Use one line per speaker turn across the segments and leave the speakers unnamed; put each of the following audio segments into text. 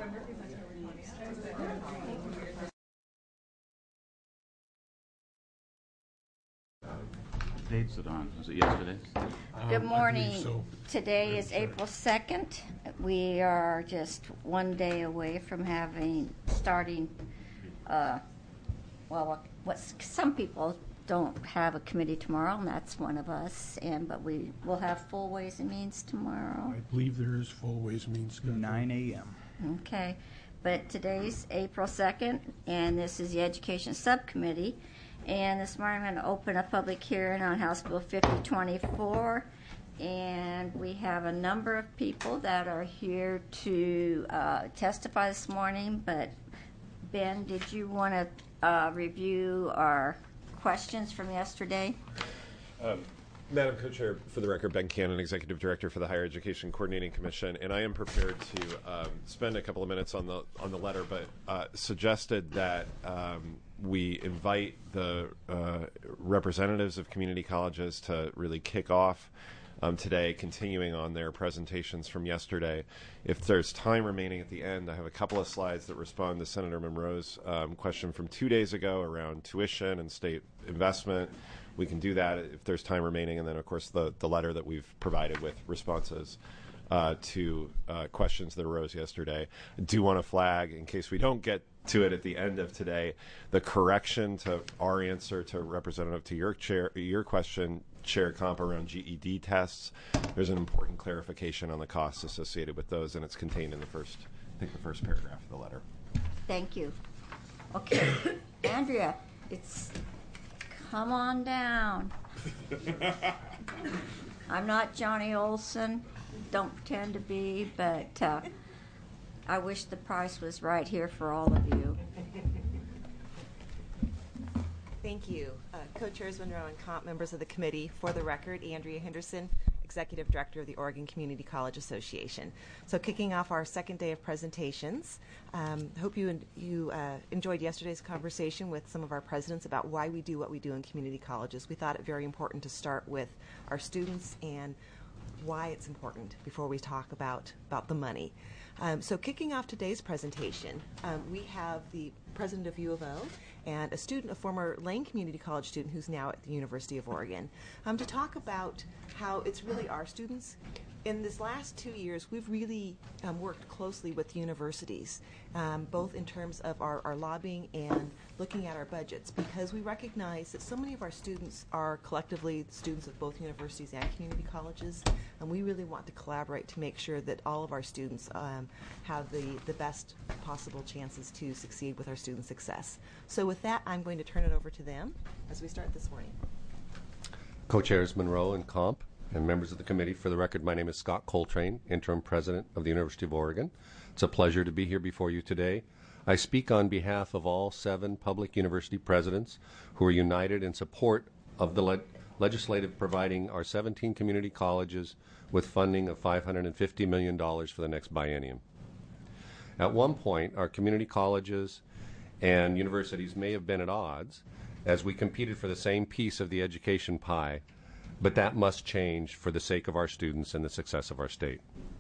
Date's it on? Was it yesterday?
Good morning.
I believe so.
Today is April 2nd. We are just one day away from starting, what some people don't have a committee tomorrow, and that's one of us. But we will have full Ways and Means tomorrow.
I believe there is full Ways and Means scheduled.
9 a.m.
Okay. But today's April 2nd, and this is the Education Subcommittee. And this morning I'm going to open a public hearing on House Bill 5024. And we have a number of people that are here to testify this morning. But, Ben, did you want to review our questions from yesterday?
Madam Co-Chair, for the record, Ben Cannon, Executive Director for the Higher Education Coordinating Commission, and I am prepared to spend a couple of minutes on the letter, but suggested that we invite the representatives of community colleges to really kick off today, continuing on their presentations from yesterday. If there's time remaining at the end, I have a couple of slides that respond to Senator Monroe's question from 2 days ago around tuition and state investment. We can do that if there's time remaining, and then, of course, the letter that we've provided with responses to questions that arose yesterday. I do want to flag, in case we don't get to it at the end of today, the correction to our answer to Representative to your question, Chair Comp, around GED tests. There's an important clarification on the costs associated with those, and it's contained in the first paragraph of the letter.
Thank you. Okay, Andrea, come on down. I'm not Johnny Olson. Don't pretend to be, but I wish the price was right here for all of you.
Thank you. Co-Chairs Monroe and Comp, members of the committee. For the record, Andrea Henderson, Executive Director of the Oregon Community College Association. So kicking off our second day of presentations, hope you enjoyed yesterday's conversation with some of our presidents about why we do what we do in community colleges. We thought it very important to start with our students and why it's important before we talk about the money. So kicking off today's presentation, we have the president of U of O and a former Lane Community College student who's now at the University of Oregon, to talk about how it's really our students. In this last 2 years, we've really worked closely with universities, both in terms of our lobbying and looking at our budgets, because we recognize that so many of our students are collectively students of both universities and community colleges, and we really want to collaborate to make sure that all of our students have the best possible chances to succeed with our student success. So with that, I'm going to turn it over to them as we start this morning.
Co-Chairs Monroe and Comp, and members of the committee, for the record, my name is Scott Coltrane, Interim President of the University of Oregon. It's a pleasure to be here before you today. I speak on behalf of all 7 public university presidents who are united in support of the legislative providing our 17 community colleges with funding of $550 million for the next biennium. At one point, our community colleges and universities may have been at odds as we competed for the same piece of the education pie, but that must change for the sake of our students and the success of our state.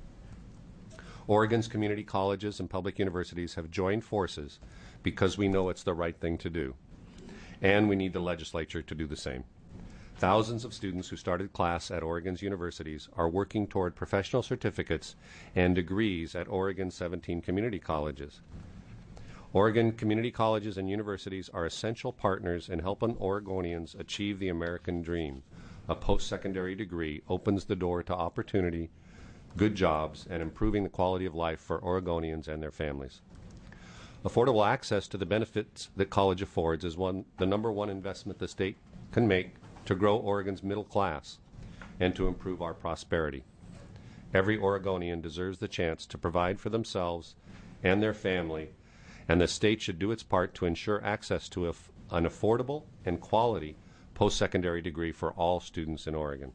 Oregon's community colleges and public universities have joined forces because we know it's the right thing to do, and we need the legislature to do the same. Thousands of students who started class at Oregon's universities are working toward professional certificates and degrees at Oregon's 17 community colleges. Oregon community colleges and universities are essential partners in helping Oregonians achieve the American dream. A post-secondary degree opens the door to opportunity, good jobs, and improving the quality of life for Oregonians and their families. Affordable access to the benefits that college affords is the number one investment the state can make to grow Oregon's middle class and to improve our prosperity. Every Oregonian deserves the chance to provide for themselves and their family, and the state should do its part to ensure access to an affordable and quality post-secondary degree for all students in Oregon.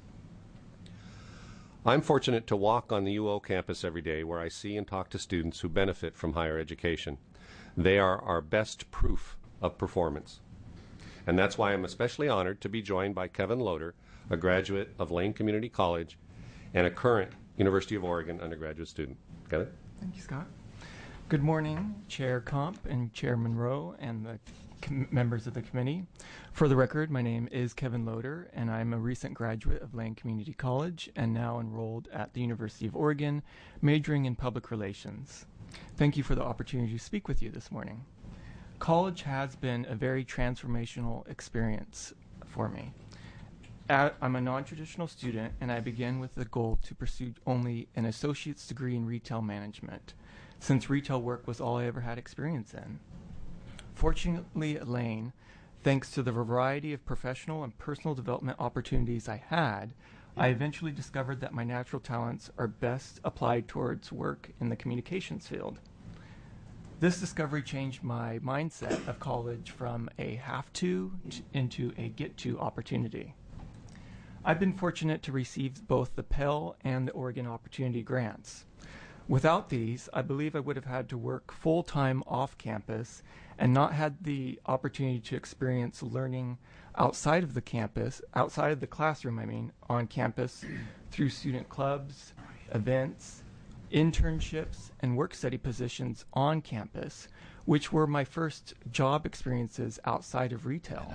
I'm fortunate to walk on the UO campus every day where I see and talk to students who benefit from higher education. They are our best proof of performance. And that's why I'm especially honored to be joined by Kevin Loader, a graduate of Lane Community College and a current University of Oregon undergraduate student. Kevin?
Thank you, Scott. Good morning, Chair Comp and Chair Monroe and the members of the committee. For the record, my name is Kevin Loader, and I'm a recent graduate of Lane Community College and now enrolled at the University of Oregon, majoring in public relations. Thank you for the opportunity to speak with you this morning. College has been a very transformational experience for me. I'm a non-traditional student, and I began with the goal to pursue only an associate's degree in retail management, since retail work was all I ever had experience in. Fortunately at Lane, thanks to the variety of professional and personal development opportunities I had, I eventually discovered that my natural talents are best applied towards work in the communications field. This discovery changed my mindset of college from a have-to into a get-to opportunity. I've been fortunate to receive both the Pell and the Oregon Opportunity Grants. Without these, I believe I would have had to work full-time off campus and not had the opportunity to experience learning outside of the campus, outside of the classroom, on campus through student clubs, events, internships, and work study positions on campus, which were my first job experiences outside of retail.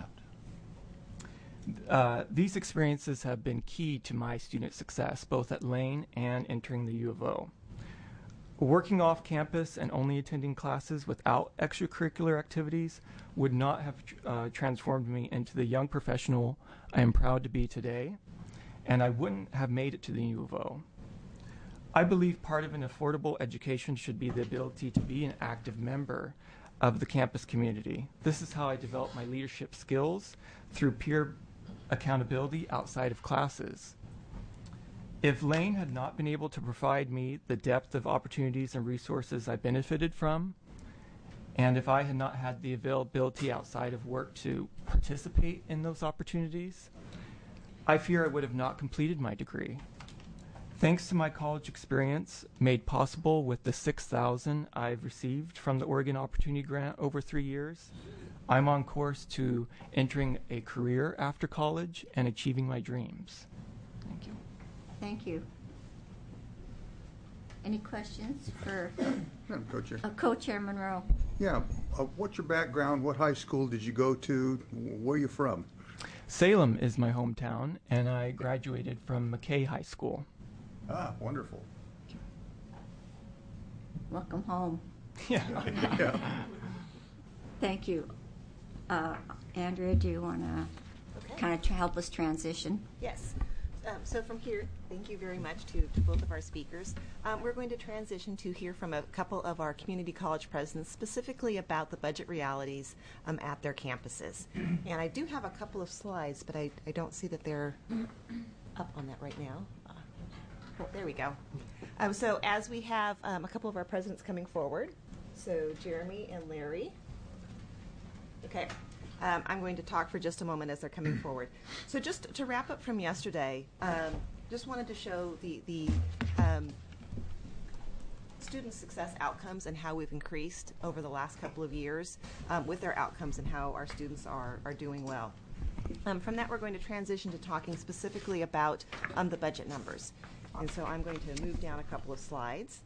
These experiences have been key to my student success, both at Lane and entering the U of O. Working off campus and only attending classes without extracurricular activities would not have transformed me into the young professional I am proud to be today, and I wouldn't have made it to the U of O. I believe part of an affordable education should be the ability to be an active member of the campus community. This is how I developed my leadership skills through peer accountability outside of classes. If Lane had not been able to provide me the depth of opportunities and resources I benefited from, and if I had not had the availability outside of work to participate in those opportunities, I fear I would have not completed my degree. Thanks to my college experience, made possible with the $6,000 I've received from the Oregon Opportunity Grant over 3 years, I'm on course to entering a career after college and achieving my dreams. Thank you.
Thank you. Any questions for
Madam Co-Chair.
Co-Chair Monroe?
Yeah. What's your background? What high school did you go to? Where are you from?
Salem is my hometown, and I graduated from McKay High School.
Ah, wonderful.
Welcome home.
Yeah.
Yeah.
Thank you. Andrea, do you want to kind of help us transition?
Yes. So from here, thank you very much to both of our speakers. We're going to transition to hear from a couple of our community college presidents, specifically about the budget realities at their campuses. And I do have a couple of slides, but I don't see that they're up on that right now. There we go. So as we have a couple of our presidents coming forward, so Jeremy and Larry. Okay. I'm going to talk for just a moment as they're coming forward. So just to wrap up from yesterday, just wanted to show the student success outcomes and how we've increased over the last couple of years with their outcomes and how our students are doing well. From that, we're going to transition to talking specifically about the budget numbers. And so I'm going to move down a couple of slides.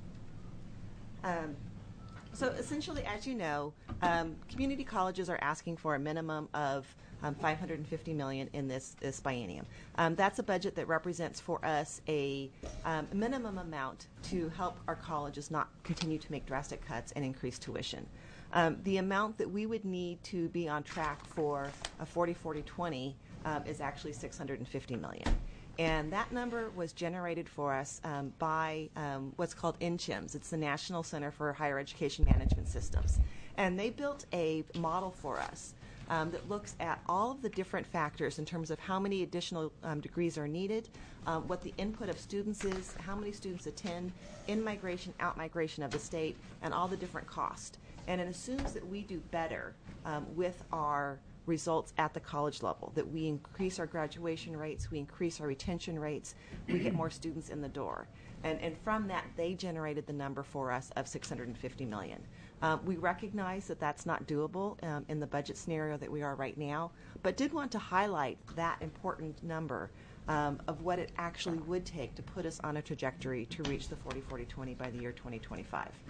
So essentially, as you know, community colleges are asking for a minimum of $550 million in this biennium. That's a budget that represents for us a minimum amount to help our colleges not continue to make drastic cuts and increase tuition. The amount that we would need to be on track for a 40-40-20 is actually $650 million. And that number was generated for us by what's called NCHIMS. It's the National Center for Higher Education Management Systems. And they built a model for us that looks at all of the different factors in terms of how many additional degrees are needed, what the input of students is, how many students attend, in-migration, out-migration of the state, and all the different costs. And it assumes that we do better with our results at the college level, that we increase our graduation rates, we increase our retention rates, we get more students in the door. And from that, they generated the number for us of $650 million. We recognize that that's not doable in the budget scenario that we are right now, but did want to highlight that important number of what it actually would take to put us on a trajectory to reach the 40-40-20 by the year 2025.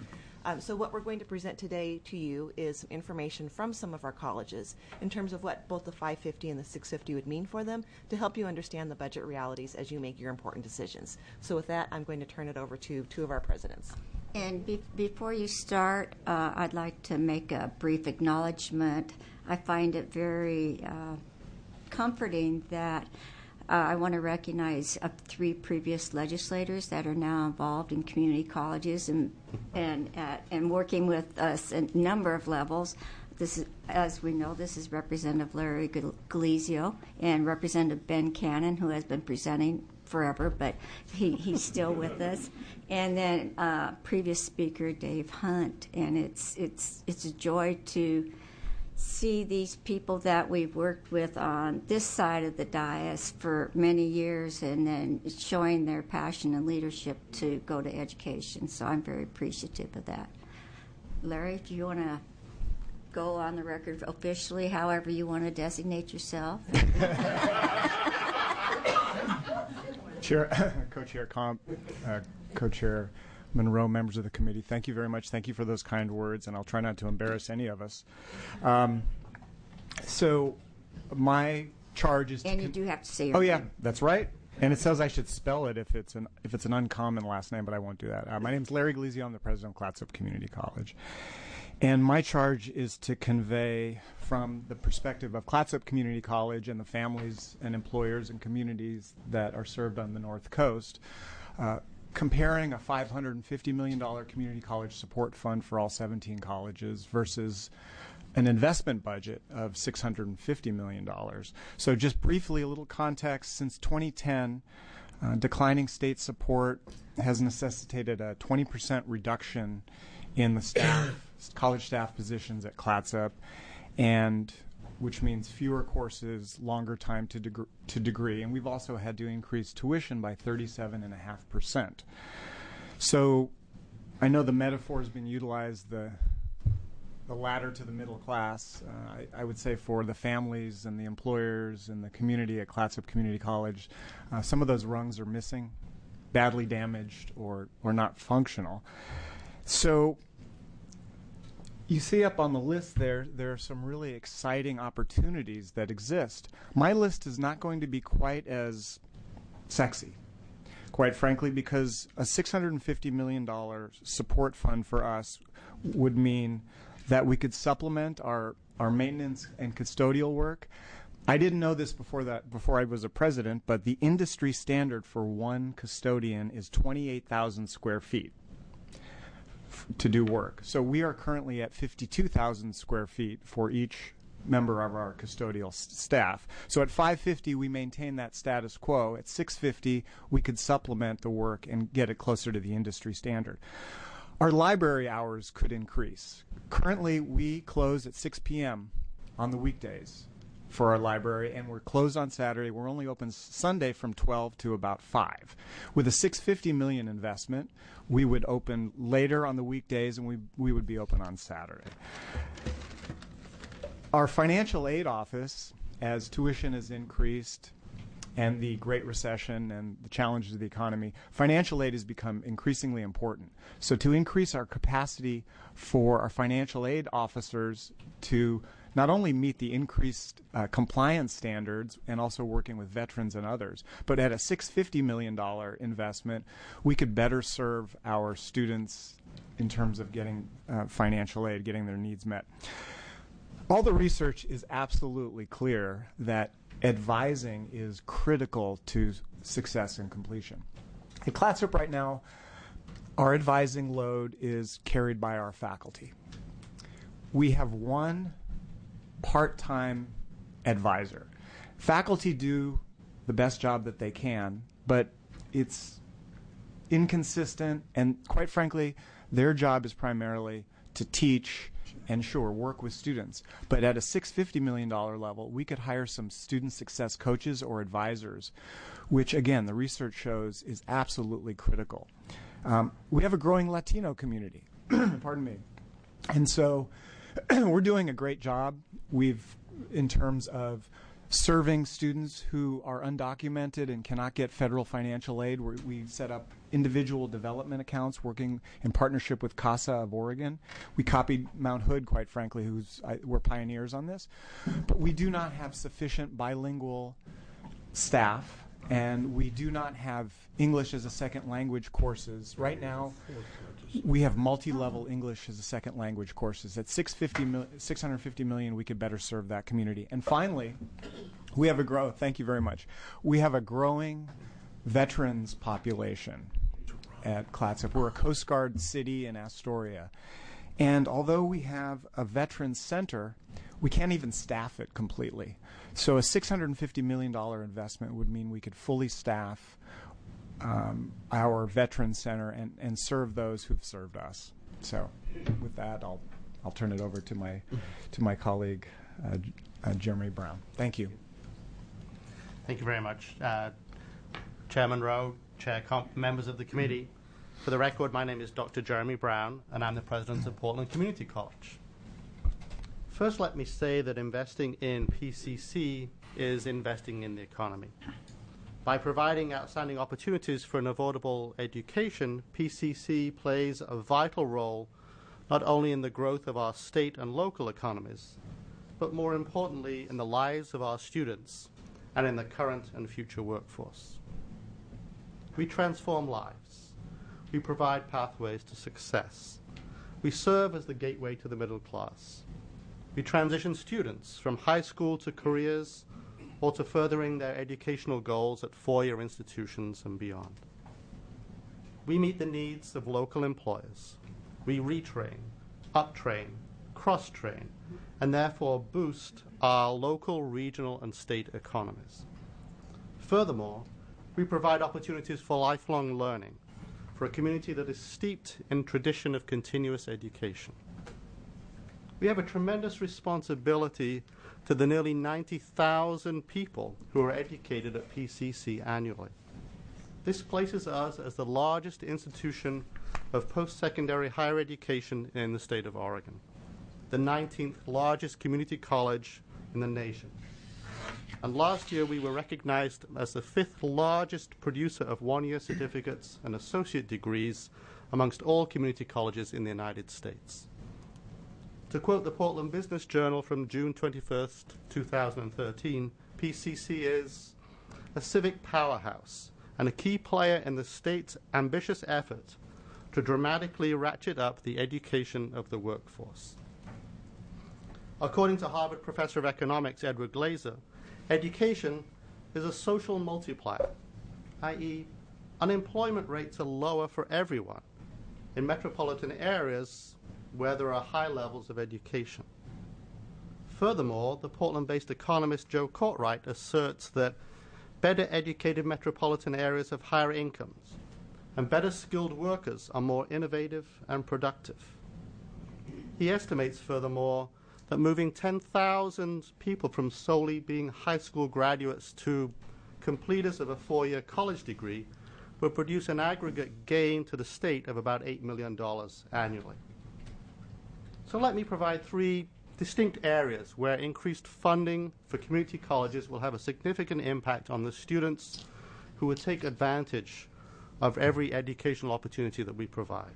So what we're going to present today to you is some information from some of our colleges in terms of what both the 550 and the 650 would mean for them to help you understand the budget realities as you make your important decisions. So with that, I'm going to turn it over to two of our presidents.
And before you start, I'd like to make a brief acknowledgement. I find it very comforting that I want to recognize 3 previous legislators that are now involved in community colleges and working with us at a number of levels. This is, as we know, this is Representative Larry Galizio and Representative Ben Cannon, who has been presenting forever, but he's still with us. And then previous speaker Dave Hunt, and it's a joy to see these people that we've worked with on this side of the dais for many years and then showing their passion and leadership to go to education. So I'm very appreciative of that. Larry, do you want to go on the record officially, however you want to designate yourself?
Co-Chair Comp, Co-Chair Monroe, members of the committee, thank you very much. Thank you for those kind words, and I'll try not to embarrass any of us. So my charge is
and you do have to say your
Oh
name.
yeah, that's right. And it says I should spell it if it's an uncommon last name, but I won't do that. My name is Larry Galizio. I'm the president of Clatsop Community College. And my charge is to convey from the perspective of Clatsop Community College and the families and employers and communities that are served on the North Coast, comparing a $550 million community college support fund for all 17 colleges versus an investment budget of $650 million. So just briefly, a little context. Since 2010, declining state support has necessitated a 20% reduction in the staff, college staff positions at Clatsop, and which means fewer courses, longer time to degree, and we've also had to increase tuition by 37.5%. So I know the metaphor has been utilized, the ladder to the middle class. I would say for the families and the employers and the community at Clatsop Community College, some of those rungs are missing, badly damaged, or not functional. So you see up on the list there are some really exciting opportunities that exist. My list is not going to be quite as sexy, quite frankly, because a $650 million support fund for us would mean that we could supplement our maintenance and custodial work. I didn't know this before I was a president, but the industry standard for one custodian is 28,000 square feet to do work. So we are currently at 52,000 square feet for each member of our custodial staff. So at 550, we maintain that status quo. At 650, we could supplement the work and get it closer to the industry standard. Our library hours could increase. Currently, we close at 6 p.m. on the weekdays for our library, and we're closed on Saturday. We're only open Sunday from 12 to about 5. With a $650 million investment, we would open later on the weekdays, and we would be open on Saturday. Our financial aid office, as tuition has increased and the Great Recession and the challenges of the economy, financial aid has become increasingly important. So to increase our capacity for our financial aid officers to not only meet the increased compliance standards and also working with veterans and others, but at a $650 million investment, we could better serve our students in terms of getting financial aid, getting their needs met. All the research is absolutely clear that advising is critical to success and completion. At Clatsop right now, our advising load is carried by our faculty. We have one part-time advisor. Faculty do the best job that they can, but it's inconsistent, and quite frankly, their job is primarily to teach and sure, work with students. But at a $650 million level, we could hire some student success coaches or advisors, which again, the research shows is absolutely critical. We have a growing Latino community, pardon me. And so we're doing a great job. In terms of serving students who are undocumented and cannot get federal financial aid. We set up individual development accounts working in partnership with CASA of Oregon. We copied Mount Hood, quite frankly, we're pioneers on this. But we do not have sufficient bilingual staff, and we do not have English as a second language courses. Right now, we have multi-level English as a second language courses. At $650 million, we could better serve that community. And finally, we have thank you very much. We have a growing veterans population at Clatsop. We're a Coast Guard city in Astoria. And although we have a veterans center, we can't even staff it completely. So a $650 million investment would mean we could fully staff our veterans center and serve those who've served us. So with that, I'll turn it over to my colleague, Jeremy Brown. Thank you.
Thank you very much. Chairman Rowe, Chair Comp, members of the committee. For the record, my name is Dr. Jeremy Brown, and I'm the president of Portland Community College. First, let me say that investing in PCC is investing in the economy. By providing outstanding opportunities for an affordable education, PCC plays a vital role not only in the growth of our state and local economies, but more importantly in the lives of our students and in the current and future workforce. We transform lives. We provide pathways to success. We serve as the gateway to the middle class. We transition students from high school to careers or to furthering their educational goals at four-year institutions and beyond. We meet the needs of local employers. We retrain, uptrain, cross-train, and therefore boost our local, regional, and state economies. Furthermore, we provide opportunities for lifelong learning for a community that is steeped in tradition of continuous education. We have a tremendous responsibility to the nearly 90,000 people who are educated at PCC annually. This places us as the largest institution of post-secondary higher education in the state of Oregon, the 19th largest community college in the nation. And last year we were recognized as the 5th largest producer of one-year certificates and associate degrees amongst all community colleges in the United States. To quote the Portland Business Journal from June 21st, 2013, PCC is a civic powerhouse and a key player in the state's ambitious effort to dramatically ratchet up the education of the workforce. According to Harvard professor of economics Edward Glaser, education is a social multiplier, i.e., unemployment rates are lower for everyone in metropolitan areas where there are high levels of education. Furthermore, the Portland-based economist Joe Courtwright asserts that better educated metropolitan areas have higher incomes, and better skilled workers are more innovative and productive. He estimates, furthermore, that moving 10,000 people from solely being high school graduates to completers of a four-year college degree will produce an aggregate gain to the state of about $8 million annually. So let me provide three distinct areas where increased funding for community colleges will have a significant impact on the students who will take advantage of every educational opportunity that we provide.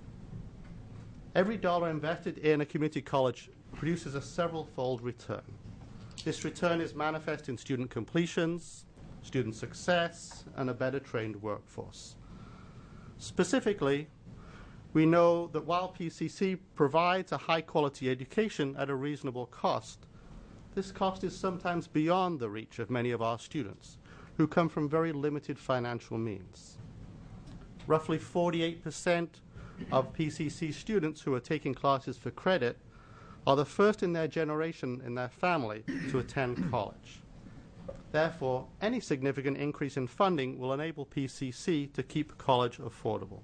Every dollar invested in a community college produces a several-fold return. This return is manifest in student completions, student success, and a better trained workforce. Specifically, we know that while PCC provides a high-quality education at a reasonable cost, this cost is sometimes beyond the reach of many of our students who come from very limited financial means. Roughly 48% of PCC students who are taking classes for credit are the first in their generation in their family to attend college. Therefore, any significant increase in funding will enable PCC to keep college affordable.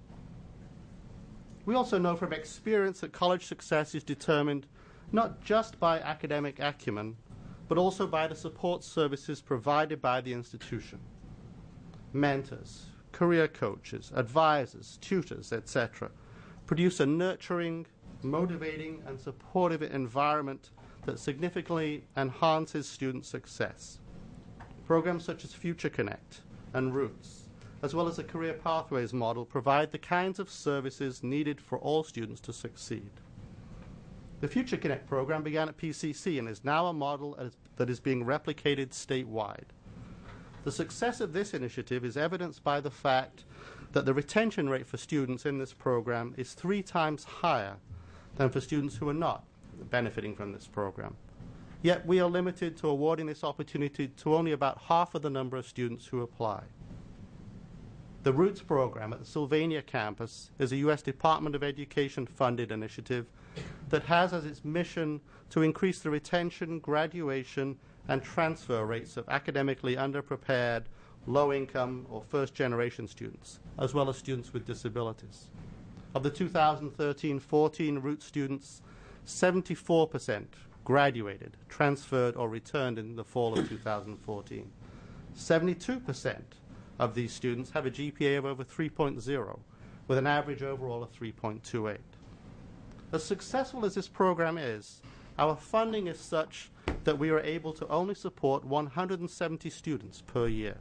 We also know from experience that college success is determined not just by academic acumen, but also by the support services provided by the institution. Mentors, career coaches, advisors, tutors, etc., produce a nurturing, motivating, and supportive environment that significantly enhances student success. Programs such as Future Connect and Roots, as well as the Career Pathways model, provide the kinds of services needed for all students to succeed. The Future Connect program began at PCC and is now a model that is being replicated statewide. The success of this initiative is evidenced by the fact that the retention rate for students in this program is 3 times higher than for students who are not benefiting from this program. Yet we are limited to awarding this opportunity to only about half of the number of students who apply. The Roots program at the Sylvania campus is a U.S. Department of Education funded initiative that has as its mission to increase the retention, graduation, and transfer rates of academically underprepared, low-income, or first-generation students, as well as students with disabilities. Of the 2013-14 Roots students, 74% graduated, transferred, or returned in the fall of 2014. 72% of these students have a GPA of over 3.0, with an average overall of 3.28. As successful as this program is, our funding is such that we are able to only support 170 students per year.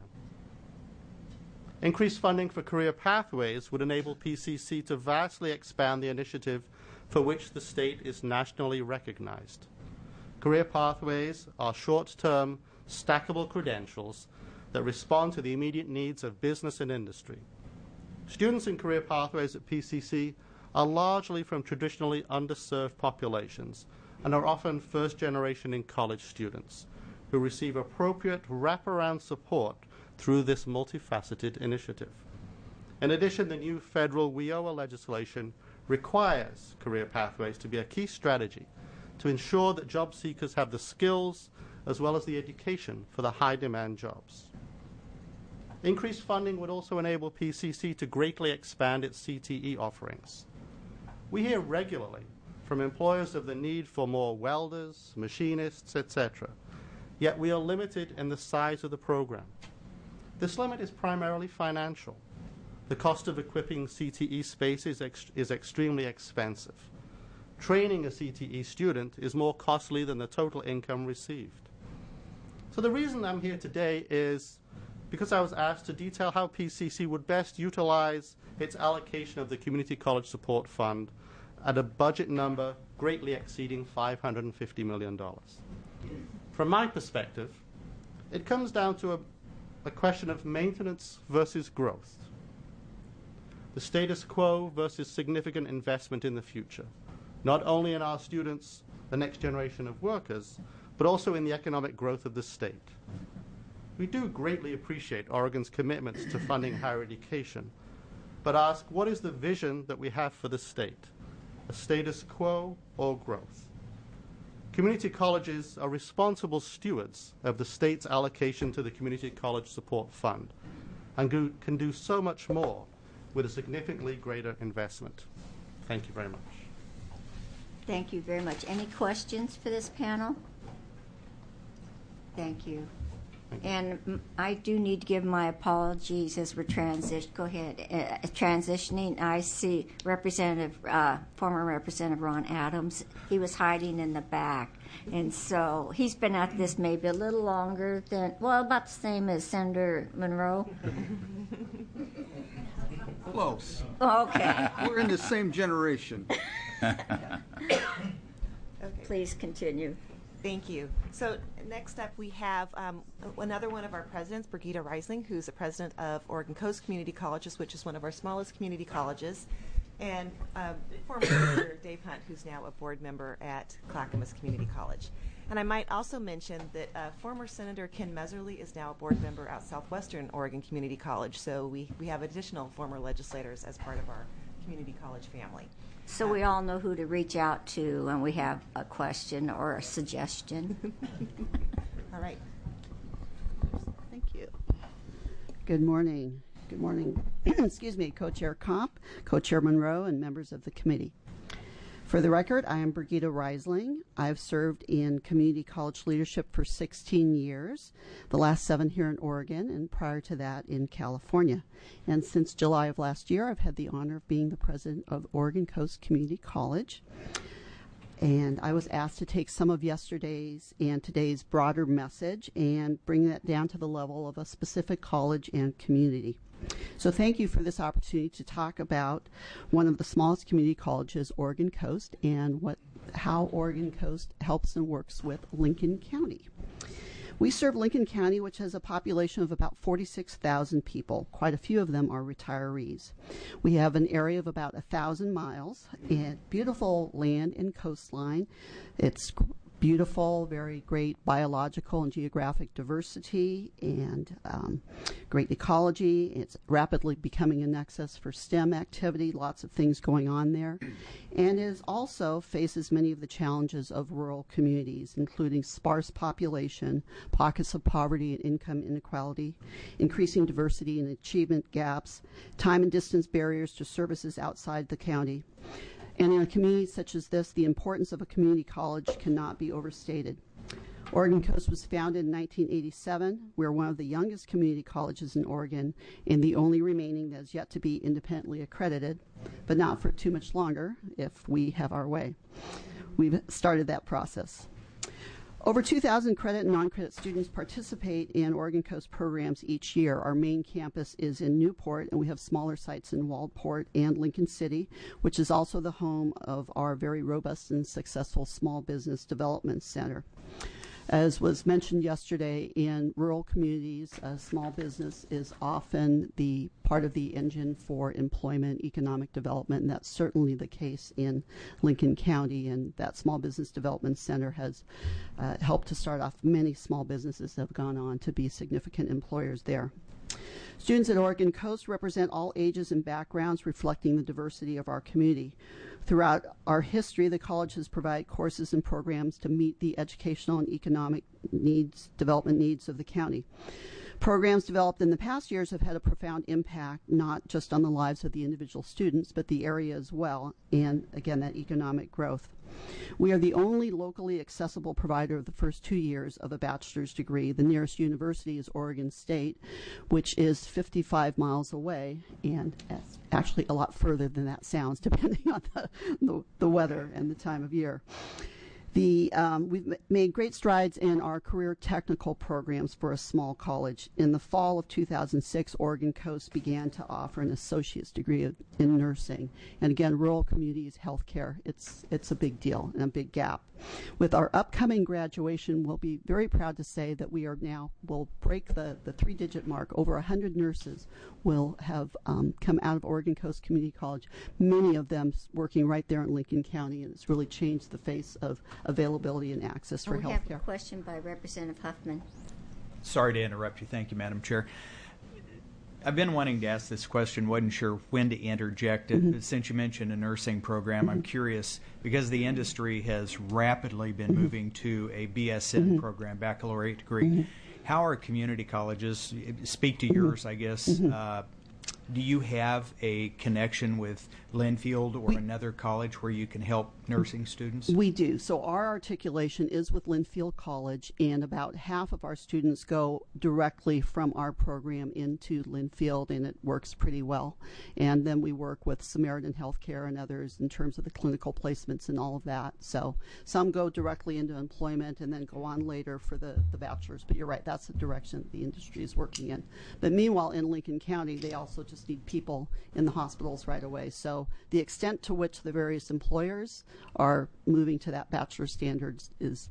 Increased funding for Career Pathways would enable PCC to vastly expand the initiative for which the state is nationally recognized. Career Pathways are short-term, stackable credentials that respond to the immediate needs of business and industry. Students in Career Pathways at PCC are largely from traditionally underserved populations and are often first-generation in college students who receive appropriate wraparound support through this multifaceted initiative. In addition, the new federal WIOA legislation requires Career Pathways to be a key strategy to ensure that job seekers have the skills as well as the education for the high-demand jobs. Increased funding would also enable PCC to greatly expand its CTE offerings. We hear regularly from employers of the need for more welders, machinists, etc., yet we are limited in the size of the program. This limit is primarily financial. The cost of equipping CTE spaces is extremely expensive. Training a CTE student is more costly than the total income received. So the reason I'm here today is because I was asked to detail how PCC would best utilize its allocation of the Community College Support Fund at a budget number greatly exceeding $550 million. From my perspective, it comes down to a question of maintenance versus growth. The status quo versus significant investment in the future, not only in our students, the next generation of workers, but also in the economic growth of the state. We do greatly appreciate Oregon's commitments to funding higher education, but ask, what is the vision that we have for the state? A status quo or growth? Community colleges are responsible stewards of the state's allocation to the Community College Support Fund and can do so much more with a significantly greater investment. Thank you very much.
Thank you very much. Any questions for this panel? Thank you. And I do need to give my apologies as we're transitioning. I see former Representative Ron Adams. He was hiding in the back. And so he's been at this maybe a little longer than, well, about the same as Senator Monroe.
Close.
Okay.
We're in the same generation.
Okay.
Please continue.
Thank you. So next up we have another one of our presidents, Brigitte Reisling, who's the president of Oregon Coast Community Colleges, which is one of our smallest community colleges, and former Senator Dave Hunt, who's now a board member at Clackamas Community College. And I might also mention that former Senator Ken Meserly is now a board member at Southwestern Oregon Community College, so we have additional former legislators as part of our community college family.
So we all know who to reach out to when we have a question or a suggestion.
All right.
Thank you. Good morning. Good morning. Excuse me, Co-Chair Comp, Co-Chair Monroe, and members of the committee. For the record, I am Brigitte Reisling. I've served in community college leadership for 16 years, the last 7 here in Oregon, and prior to that in California. And since July of last year, I've had the honor of being the president of Oregon Coast Community College. And I was asked to take some of yesterday's and today's broader message and bring that down to the level of a specific college and community. So thank you for this opportunity to talk about one of the smallest community colleges, Oregon Coast, and how Oregon Coast helps and works with Lincoln County. We serve Lincoln County, which has a population of about 46,000 people. Quite a few of them are retirees. We have an area of about 1,000 miles and beautiful land and coastline. It's beautiful, very great biological and geographic diversity, and great ecology. It's rapidly becoming a nexus for STEM activity, lots of things going on there. And it also faces many of the challenges of rural communities, including sparse population, pockets of poverty and income inequality, increasing diversity and achievement gaps, time and distance barriers to services outside the county. And in a community such as this, the importance of a community college cannot be overstated. Oregon Coast was founded in 1987. We're one of the youngest community colleges in Oregon and the only remaining that is yet to be independently accredited, but not for too much longer if we have our way. We've started that process. Over 2,000 credit and non-credit students participate in Oregon Coast programs each year. Our main campus is in Newport, and we have smaller sites in Waldport and Lincoln City, which is also the home of our very robust and successful Small Business Development Center. As was mentioned yesterday, in rural communities, small business is often the part of the engine for employment, economic development, and that's certainly the case in Lincoln County, and that Small Business Development Center has helped to start off many small businesses that have gone on to be significant employers there. Students at Oregon Coast represent all ages and backgrounds, reflecting the diversity of our community. Throughout our history, the college has provided courses and programs to meet the educational and economic needs, development needs of the county. Programs developed in the past years have had a profound impact, not just on the lives of the individual students, but the area as well, and again, that economic growth. We are the only locally accessible provider of the first 2 years of a bachelor's degree. The nearest university is Oregon State, which is 55 miles away, and actually a lot further than that sounds, depending on the weather and the time of year. We've made great strides in our career technical programs for a small college. In the fall of 2006, Oregon Coast began to offer an associate's degree in nursing. And again, rural communities, healthcare, it's a big deal and a big gap. With our upcoming graduation, we'll be very proud to say that we'll break the 3-digit mark. Over 100 nurses will have come out of Oregon Coast Community College, many of them working right there in Lincoln County, and it's really changed the face of availability and access for health care.
We have a question by Representative Huffman.
Sorry to interrupt you. Thank you, Madam Chair. I've been wanting to ask this question, wasn't sure when to interject it. But since you mentioned a nursing program, I'm curious, because the industry has rapidly been moving to a BSN program, baccalaureate degree. How are community colleges, speak to yours, I guess, do you have a connection with Linfield or another college where you can help nursing students?
We do. So our articulation is with Linfield College, and about half of our students go directly from our program into Linfield, and it works pretty well. And then we work with Samaritan Healthcare and others in terms of the clinical placements and all of that. So some go directly into employment and then go on later for the bachelor's. But you're right, that's the direction the industry is working in. But meanwhile, in Lincoln County, they also just need people in the hospitals right away. So the extent to which the various employers are moving to that bachelor standards is,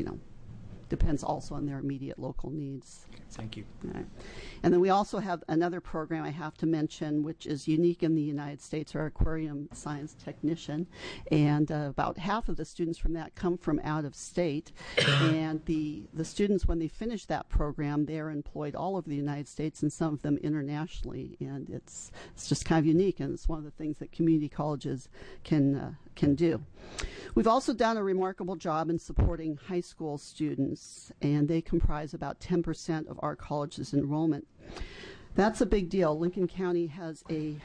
depends also on their immediate local needs.
Thank you.
All right. And then we also have another program I have to mention, which is unique in the United States, our aquarium science technician. And about half of the students from that come from out of state. And the students, when they finish that program, they're employed all over the United States and some of them internationally. And it's just kind of unique, and it's one of the things that community colleges can do. We've also done a remarkable job in supporting high school students, and they comprise about 10% of our college's enrollment. That's a big deal. Lincoln County has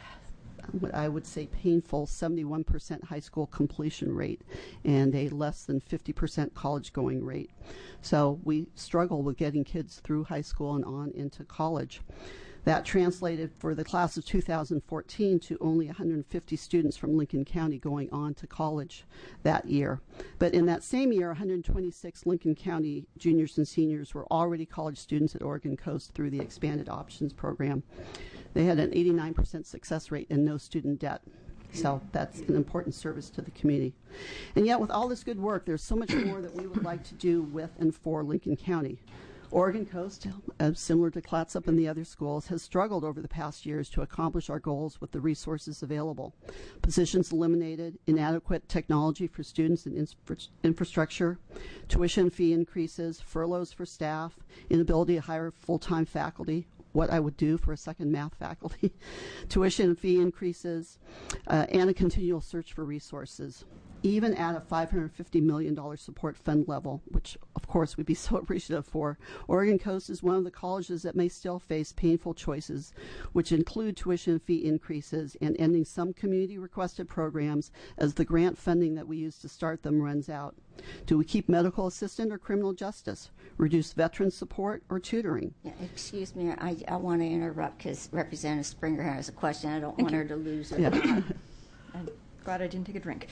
what I would say painful 71% high school completion rate and a less than 50% college going rate. So we struggle with getting kids through high school and on into college. That translated for the class of 2014 to only 150 students from Lincoln County going on to college that year. But in that same year, 126 Lincoln County juniors and seniors were already college students at Oregon Coast through the Expanded Options Program. They had an 89% success rate and no student debt. So that's an important service to the community. And yet, with all this good work, there's so much more that we would like to do with and for Lincoln County. Oregon Coast, similar to Clatsop and the other schools, has struggled over the past years to accomplish our goals with the resources available. Positions eliminated, inadequate technology for students and infrastructure, tuition fee increases, furloughs for staff, inability to hire full-time faculty, what I would do for a second math faculty, tuition fee increases, and a continual search for resources. Even at a $550 million support fund level, which of course we'd be so appreciative for, Oregon Coast is one of the colleges that may still face painful choices, which include tuition fee increases and ending some community-requested programs as the grant funding that we use to start them runs out. Do we keep medical assistant or criminal justice? Reduce veteran support or tutoring?
Yeah, excuse me, I want to interrupt because Representative Springer has a question. I don't want her to lose her.
I'm glad I didn't take a drink.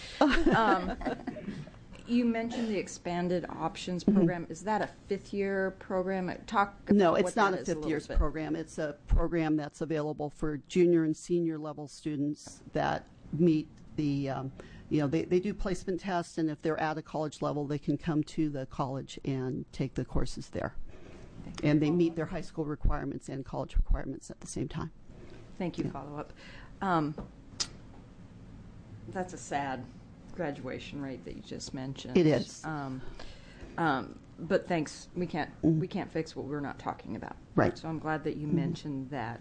You mentioned the Expanded Options Program. Is that a fifth-year program?
No, it's not a fifth-year program. It's a program that's available for junior and senior level students that meet the, they do placement tests, and if they're at a college level, they can come to the college and take the courses there. And they meet their high school requirements and college requirements at the same time.
Thank you. Yeah. Follow-up. That's a sad graduation rate that you just mentioned.
It is.
But thanks, we can't fix what we're not talking about.
Right.
So I'm glad that you mentioned that.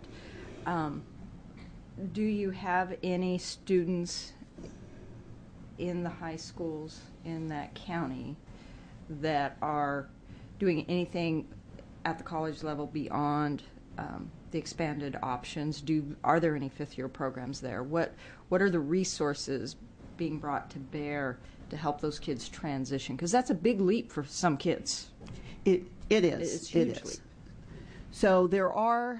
Do you have any students in the high schools in that county that are doing anything at the college level beyond the expanded options? Are there any fifth-year programs there? What are the resources being brought to bear to help those kids transition? Because that's a big leap for some kids.
It is.
It's a huge leap.
So there are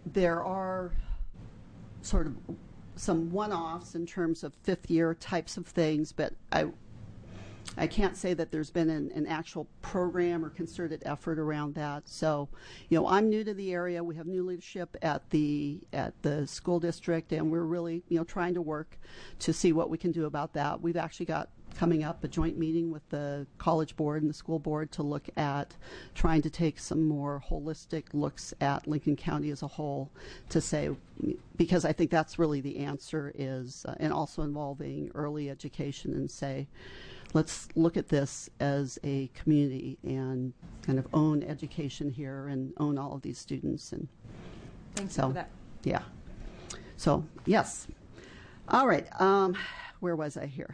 sort of some one-offs in terms of fifth-year types of things, but I can't say that there's been an actual program or concerted effort around that. So, I'm new to the area. We have new leadership at the school district, and we're really, trying to work to see what we can do about that. We've actually got coming up a joint meeting with the college board and the school board to look at trying to take some more holistic looks at Lincoln County as a whole to say, because I think that's really the answer is, and also involving early education, and say, let's look at this as a community and kind of own education here and own all of these students. And
thanks for that.
Yeah. So, yes. All right. Where was I here?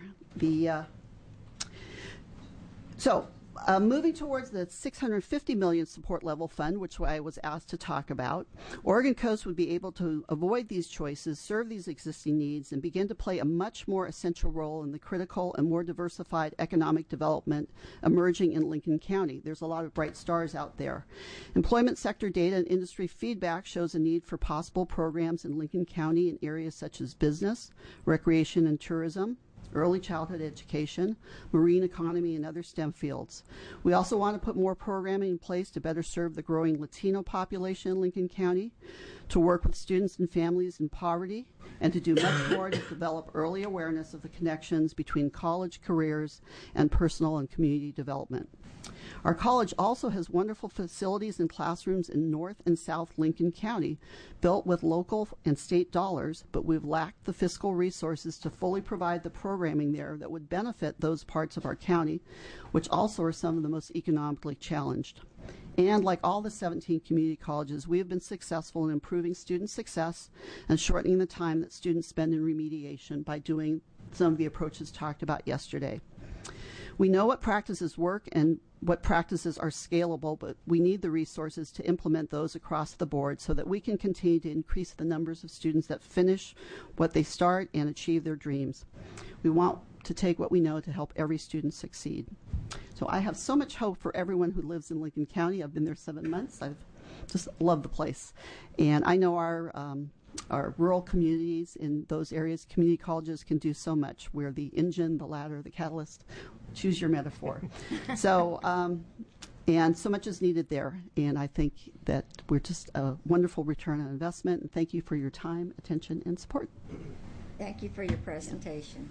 Moving towards the $650 million support level fund, which I was asked to talk about, Oregon Coast would be able to avoid these choices, serve these existing needs, and begin to play a much more essential role in the critical and more diversified economic development emerging in Lincoln County. There's a lot of bright stars out there. Employment sector data and industry feedback shows a need for possible programs in Lincoln County in areas such as business, recreation and tourism, early childhood education, marine economy, and other STEM fields. We also want to put more programming in place to better serve the growing Latino population in Lincoln County, to work with students and families in poverty, and to do much more to develop early awareness of the connections between college careers and personal and community development. Our college also has wonderful facilities and classrooms in North and South Lincoln County, built with local and state dollars, but we've lacked the fiscal resources to fully provide the programming there that would benefit those parts of our county, which also are some of the most economically challenged. And like all the 17 community colleges, we have been successful in improving student success and shortening the time that students spend in remediation by doing some of the approaches talked about yesterday. We know what practices work and what practices are scalable, but we need the resources to implement those across the board so that we can continue to increase the numbers of students that finish what they start and achieve their dreams. We want to take what we know to help every student succeed. So I have so much hope for everyone who lives in Lincoln County. I've been there 7 months. I've just love the place. And I know our rural communities in those areas, community colleges can do so much. We're the engine, the ladder, the catalyst. Choose your metaphor. So, and so much is needed there. And I think that we're just a wonderful return on investment. And thank you for your time, attention, and support.
Thank you for your presentation.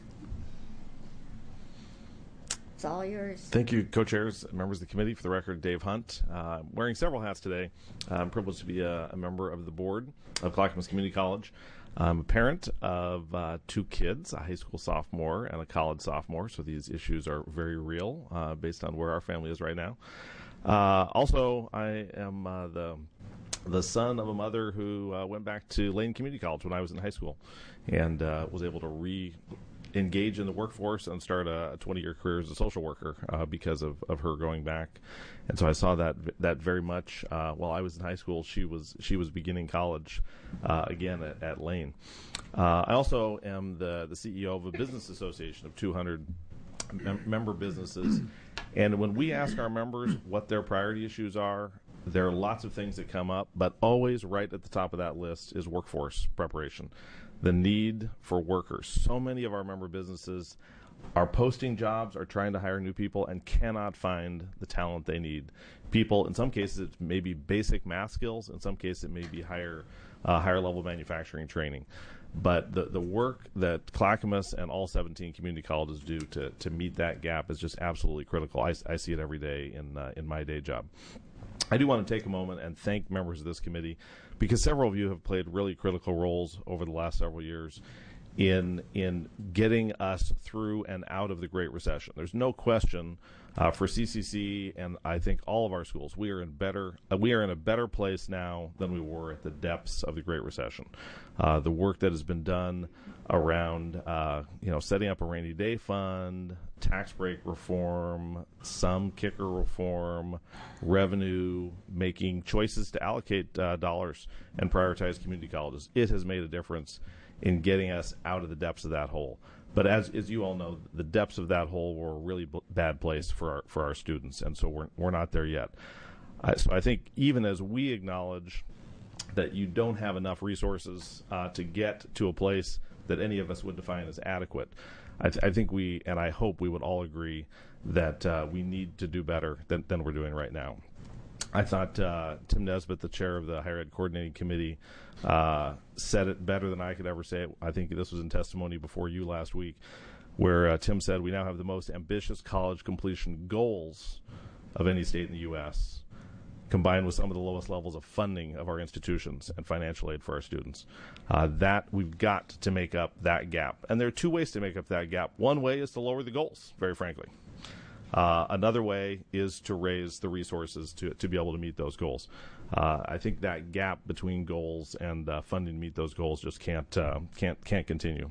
It's all yours.
Thank you, co-chairs, members of the committee. For the record, Dave Hunt. I'm wearing several hats today. I'm privileged to be a member of the board of Clackamas Community College. I'm a parent of 2 kids, a high school sophomore and a college sophomore, so these issues are very real based on where our family is right now. Also, I am the son of a mother who went back to Lane Community College when I was in high school and was able to re-engage in the workforce and start a 20-year career as a social worker because of her going back. And so I saw that very much while I was in high school. She was beginning college again at Lane. I also am the CEO of a business association of 200 member businesses. And when we ask our members what their priority issues are, there are lots of things that come up, but always right at the top of that list is workforce preparation, the need for workers. So many of our member businesses are posting jobs, are trying to hire new people, and cannot find the talent they need. People, in some cases, it may be basic math skills. In some cases, it may be higher level manufacturing training. But the work that Clackamas and all 17 community colleges do to meet that gap is just absolutely critical. I see it every day in my day job. I do want to take a moment and thank members of this committee because several of you have played really critical roles over the last several years in getting us through and out of the Great Recession. There's no question for CCC and I think all of our schools, we are in a better place now than we were at the depths of the Great Recession. The work that has been done around setting up a rainy day fund, tax break reform, some kicker reform, revenue, making choices to allocate dollars and prioritize community colleges. It has made a difference in getting us out of the depths of that hole. But as you all know, the depths of that hole were a really bad place for our students, and so we're not there yet. So I think even as we acknowledge that you don't have enough resources to get to a place that any of us would define as adequate, I think and I hope we would all agree that we need to do better than we're doing right now. I thought Tim Nesbitt, the chair of the Higher Ed Coordinating Committee, said it better than I could ever say it. I think this was in testimony before you last week, where Tim said, we now have the most ambitious college completion goals of any state in the U.S., combined with some of the lowest levels of funding of our institutions and financial aid for our students. That we've got to make up that gap. And there are 2 ways to make up that gap. One way is to lower the goals, very frankly. Another way is to raise the resources to be able to meet those goals. I think that gap between goals and funding to meet those goals just can't continue.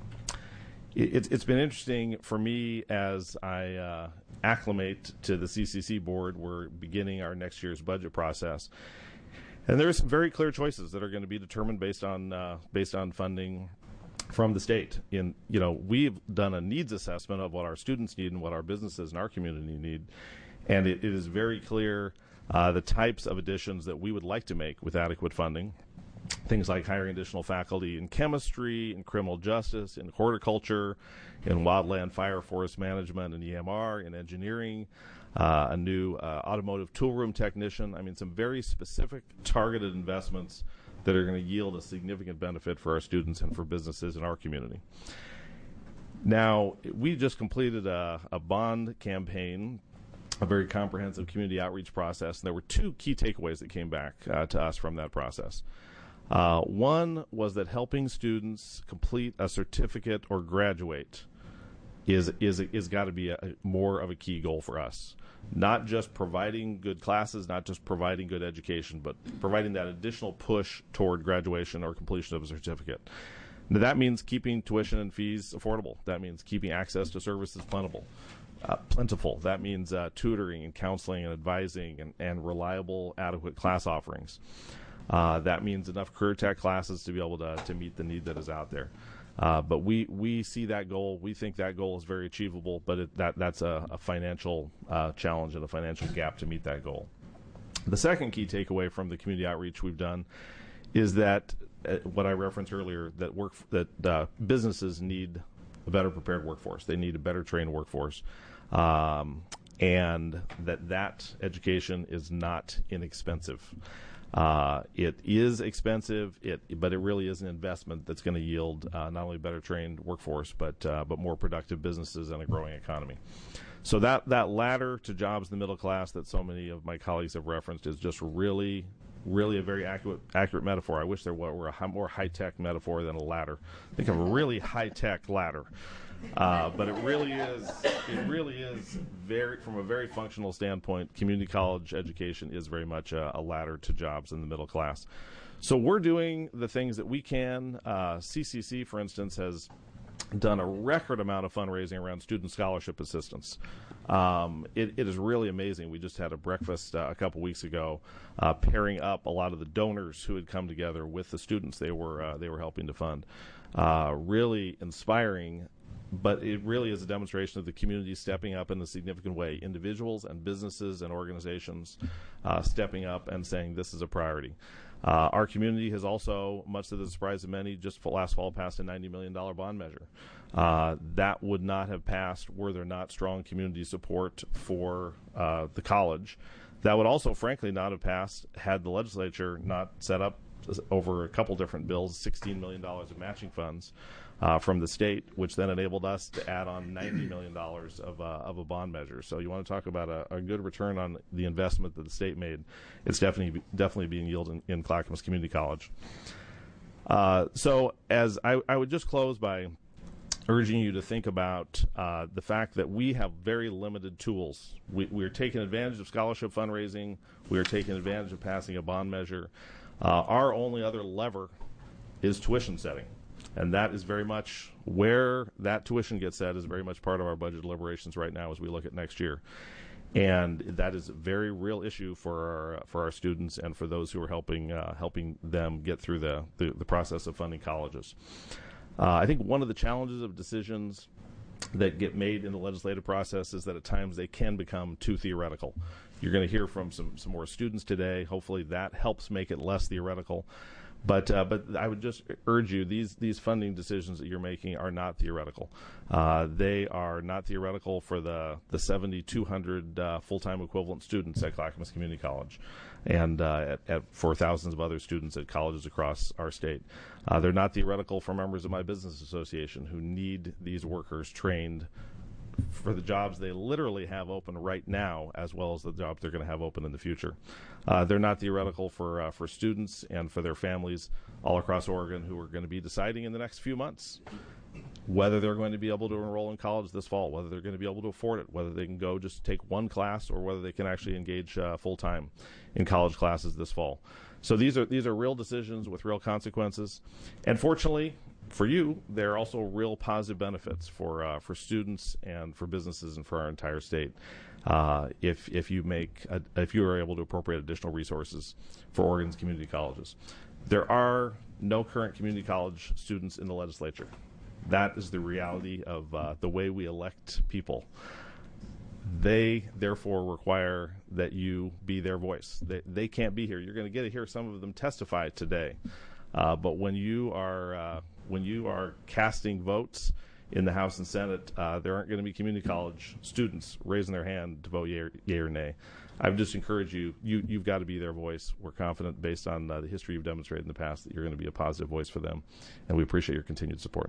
It's been interesting for me as I acclimate to the CCC board. We're beginning our next year's budget process, and there are some very clear choices that are going to be determined based on funding from the state. We've done a needs assessment of what our students need and what our businesses and our community need, and it is very clear the types of additions that we would like to make with adequate funding. Things like hiring additional faculty in chemistry, in criminal justice, in horticulture, in wildland fire forest management, in EMR, in engineering, a new automotive tool room technician. I mean, some very specific targeted investments that are going to yield a significant benefit for our students and for businesses in our community. Now, we just completed a bond campaign, a very comprehensive community outreach process, and there were 2 key takeaways that came back to us from that process. One was that helping students complete a certificate or graduate is got to be more of a key goal for us. Not just providing good classes, not just providing good education, but providing that additional push toward graduation or completion of a certificate. Now, that means keeping tuition and fees affordable. That means keeping access to services plentiful. That means tutoring and counseling and advising and reliable, adequate class offerings. That means enough career tech classes to be able to meet the need that is out there. But we see that goal. We think that goal is very achievable, but that's a financial challenge and a financial gap to meet that goal. The second key takeaway from the community outreach we've done is that what I referenced earlier, that businesses need a better prepared workforce. They need a better trained workforce, and that education is not inexpensive. It is expensive, but it really is an investment that's going to yield not only better trained workforce, but more productive businesses and a growing economy. So that ladder to jobs in the middle class that so many of my colleagues have referenced is just really a very accurate metaphor. I wish there were a more high-tech metaphor than a ladder. Think of a really high-tech ladder. But it really is very, from a very functional standpoint, community college education is very much a ladder to jobs in the middle class. So we're doing the things that we can. CCC, for instance, has done a record amount of fundraising around student scholarship assistance. It is really amazing. We just had a breakfast a couple weeks ago, pairing up a lot of the donors who had come together with the students they were helping to fund. Really inspiring. But it really is a demonstration of the community stepping up in a significant way. Individuals and businesses and organizations stepping up and saying this is a priority. Our community has also, much to the surprise of many, just last fall passed a $90 million bond measure. That would not have passed were there not strong community support for the college. That would also, frankly, not have passed had the legislature not set up over a couple different bills, $16 million of matching funds from the state, which then enabled us to add on $90 million of a bond measure. So you want to talk about a good return on the investment that the state made. It's definitely being yielded in Clackamas Community College. So as I would just close by urging you to think about the fact that we have very limited tools. We're taking advantage of scholarship fundraising. We are taking advantage of passing a bond measure. Our only other lever is tuition setting. And that is very much where that tuition gets set is very much part of our budget deliberations right now as we look at next year. And that is a very real issue for our students and for those who are helping them get through the process of funding colleges. I think one of the challenges of decisions that get made in the legislative process is that at times they can become too theoretical. You're going to hear from some more students today. Hopefully that helps make it less theoretical. But I would just urge you, these funding decisions that you're making are not theoretical. They are not theoretical for the 7,200 full-time equivalent students at Clackamas Community College and for thousands of other students at colleges across our state. They're not theoretical for members of my business association who need these workers trained for the jobs they literally have open right now, as well as the jobs they're going to have open in the future. They're not theoretical for students and for their families all across Oregon who are going to be deciding in the next few months whether they're going to be able to enroll in college this fall, whether they're going to be able to afford it, whether they can go just take one class, or whether they can actually engage full-time in college classes this fall. So these are real decisions with real consequences. And fortunately, for you, there are also real positive benefits for students and for businesses and for our entire state if you are able to appropriate additional resources for Oregon's community colleges. There are no current community college students in the legislature. That is the reality of the way we elect people. They therefore require that you be their voice. They can't be here. You're going to get to hear some of them testify today, but when you are casting votes in the House and Senate, there aren't going to be community college students raising their hand to vote yea or nay. I would just encourage you've got to be their voice. We're confident, based on the history you've demonstrated in the past, that you're going to be a positive voice for them, and we appreciate your continued support.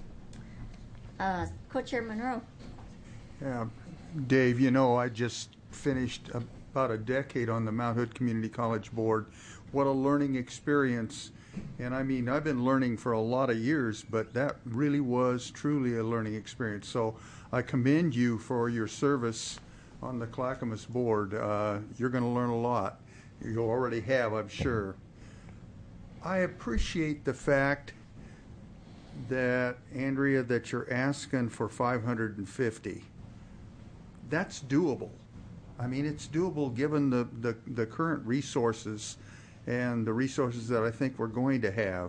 Co-Chair Monroe.
Yeah, Dave, I just finished about a decade on the Mount Hood Community College Board. What a learning experience. And I mean, I've been learning for a lot of years, but that really was truly a learning experience. So I commend you for your service on the Clackamas board. You're going to learn a lot. You already have, I'm sure. I appreciate the fact that, Andrea, that you're asking for 550. That's doable. I mean, it's doable given the current resources and the resources that I think we're going to have.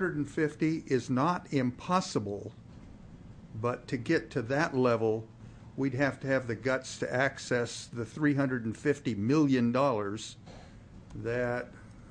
650 is not impossible, but to get to that level, we'd have to have the guts to access the $350 million that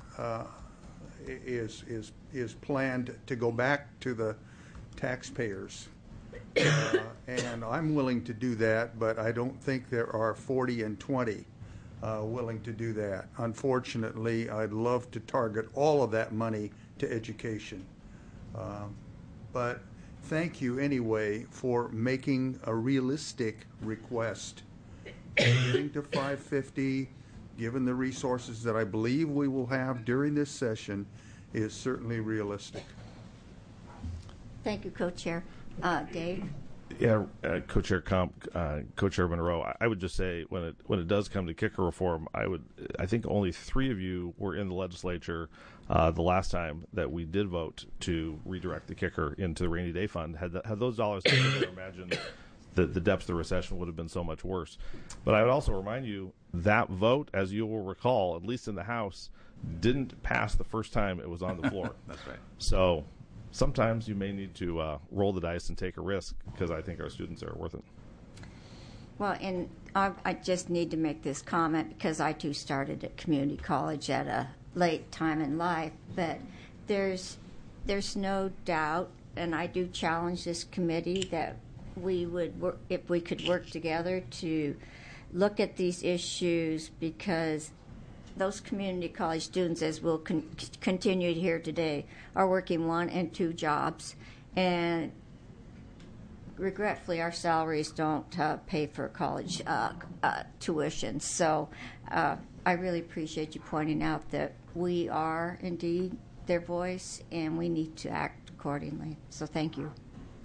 is planned to go back to the taxpayers. And I'm willing to do that, but I don't think there are 40 and 20 willing to do that. Unfortunately, I'd love to target all of that money to education. But thank you anyway for making a realistic request. Getting to 550, given the resources that I believe we will have during this session, is certainly realistic.
Thank you, Co-Chair. Dave?
Yeah, Co-Chair Comp, Co-Chair Monroe. I would just say when it does come to kicker reform, I think only 3 of you were in the legislature the last time that we did vote to redirect the kicker into the rainy day fund. Had those dollars been there, imagine the depths of the recession would have been so much worse. But I would also remind you that vote, as you will recall, at least in the House, didn't pass the first time it was on the floor.
That's right.
So sometimes you may need to roll the dice and take a risk, because I think our students are worth it.
Well, and I just need to make this comment because I too started at community college at a late time in life, but there's no doubt, and I do challenge this committee, that we would work, if we could work together to look at these issues, because those community college students, as we'll continue to hear today, are working 1 and 2 jobs, and regretfully our salaries don't pay for college tuition. So I really appreciate you pointing out that we are indeed their voice and we need to act accordingly. So thank you.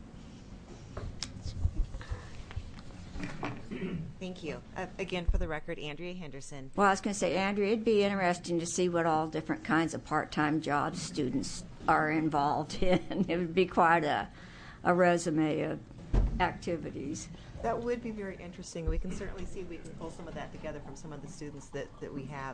Thank you. Again, for the record, Andrea Henderson.
Well, I was going to say, Andrea, it'd be interesting to see what all different kinds of part-time jobs students are involved in. It would be quite a resume of activities.
That would be very interesting. We can certainly see we can pull some of that together from some of the students that we have.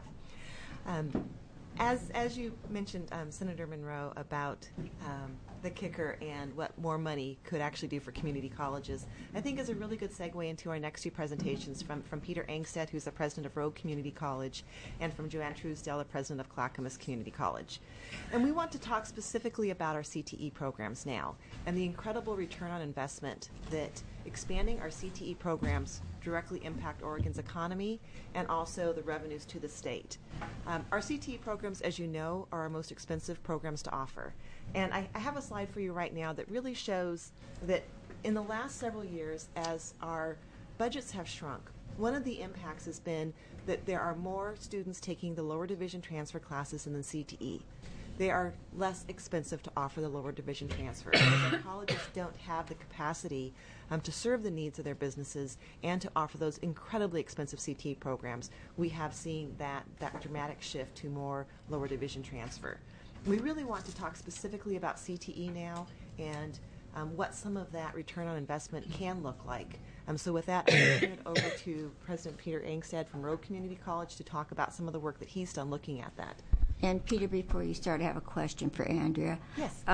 As you mentioned, Senator Monroe, about the kicker and what more money could actually do for community colleges, I think is a really good segue into our next 2 presentations from Peter Angstead, who's the president of Rogue Community College, and from Joanne Truesdale, the president of Clackamas Community College. And we want to talk specifically about our CTE programs now and the incredible return on investment that expanding our CTE programs directly impact Oregon's economy and also the revenues to the state. Our CTE programs, as you know, are our most expensive programs to offer. And I have a slide for you right now that really shows that in the last several years, as our budgets have shrunk, one of the impacts has been that there are more students taking the lower division transfer classes in the CTE. They are less expensive to offer the lower division transfer. Our colleges don't have the capacity to serve the needs of their businesses and to offer those incredibly expensive CTE programs. We have seen that dramatic shift to more lower division transfer. We really want to talk specifically about CTE now and what some of that return on investment can look like. So with that, I'm going to turn it over to President Peter Angstead from Rogue Community College to talk about some of the work that he's done looking at that.
And Peter, before you start, I have a question for Andrea.
Yes.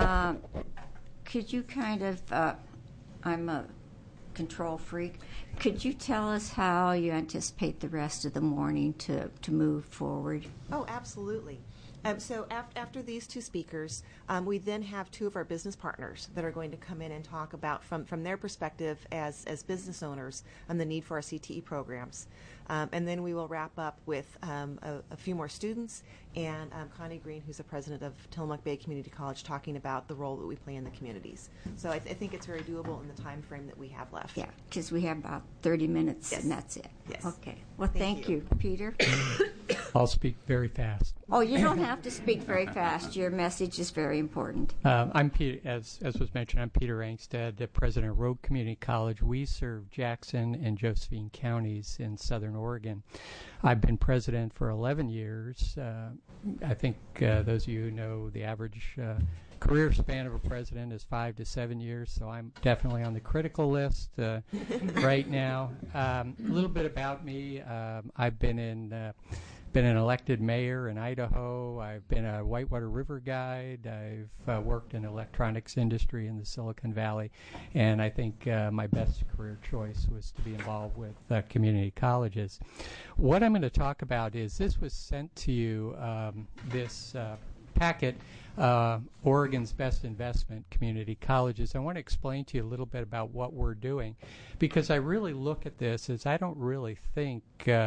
Could you kind of, I'm a control freak, could you tell us how you anticipate the rest of the morning to move forward?
Oh, absolutely. So after these 2 speakers, we then have 2 of our business partners that are going to come in and talk about, from their perspective as business owners, the need for our CTE programs. And then we will wrap up with a few more students and Connie Green, who's the president of Tillamook Bay Community College, talking about the role that we play in the communities. So I think it's very doable in the time frame that we have left.
Yeah, because we have about 30 minutes,
yes.
And that's it.
Yes.
Okay. Well, thank you. Peter?
I'll speak very fast.
Oh, you don't have to speak very fast. Your message is very important.
I'm Peter, as was mentioned, I'm Peter Angstead, the president of Rogue Community College. We serve Jackson and Josephine counties in southern Oregon. I've been president for 11 years. I think those of you who know the average career span of a president is 5 to 7 years, so I'm definitely on the critical list right now. A little bit about me. I've been in been an elected mayor in Idaho. I've been a Whitewater River guide. I've worked in the electronics industry in the Silicon Valley. And I think my best career choice was to be involved with community colleges. What I'm going to talk about is this was sent to you, this packet, Oregon's Best Investment Community Colleges. I want to explain to you a little bit about what we're doing, because I really look at this as I don't really think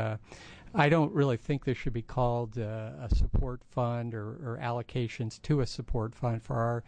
this should be called a support fund or allocations to a support fund for our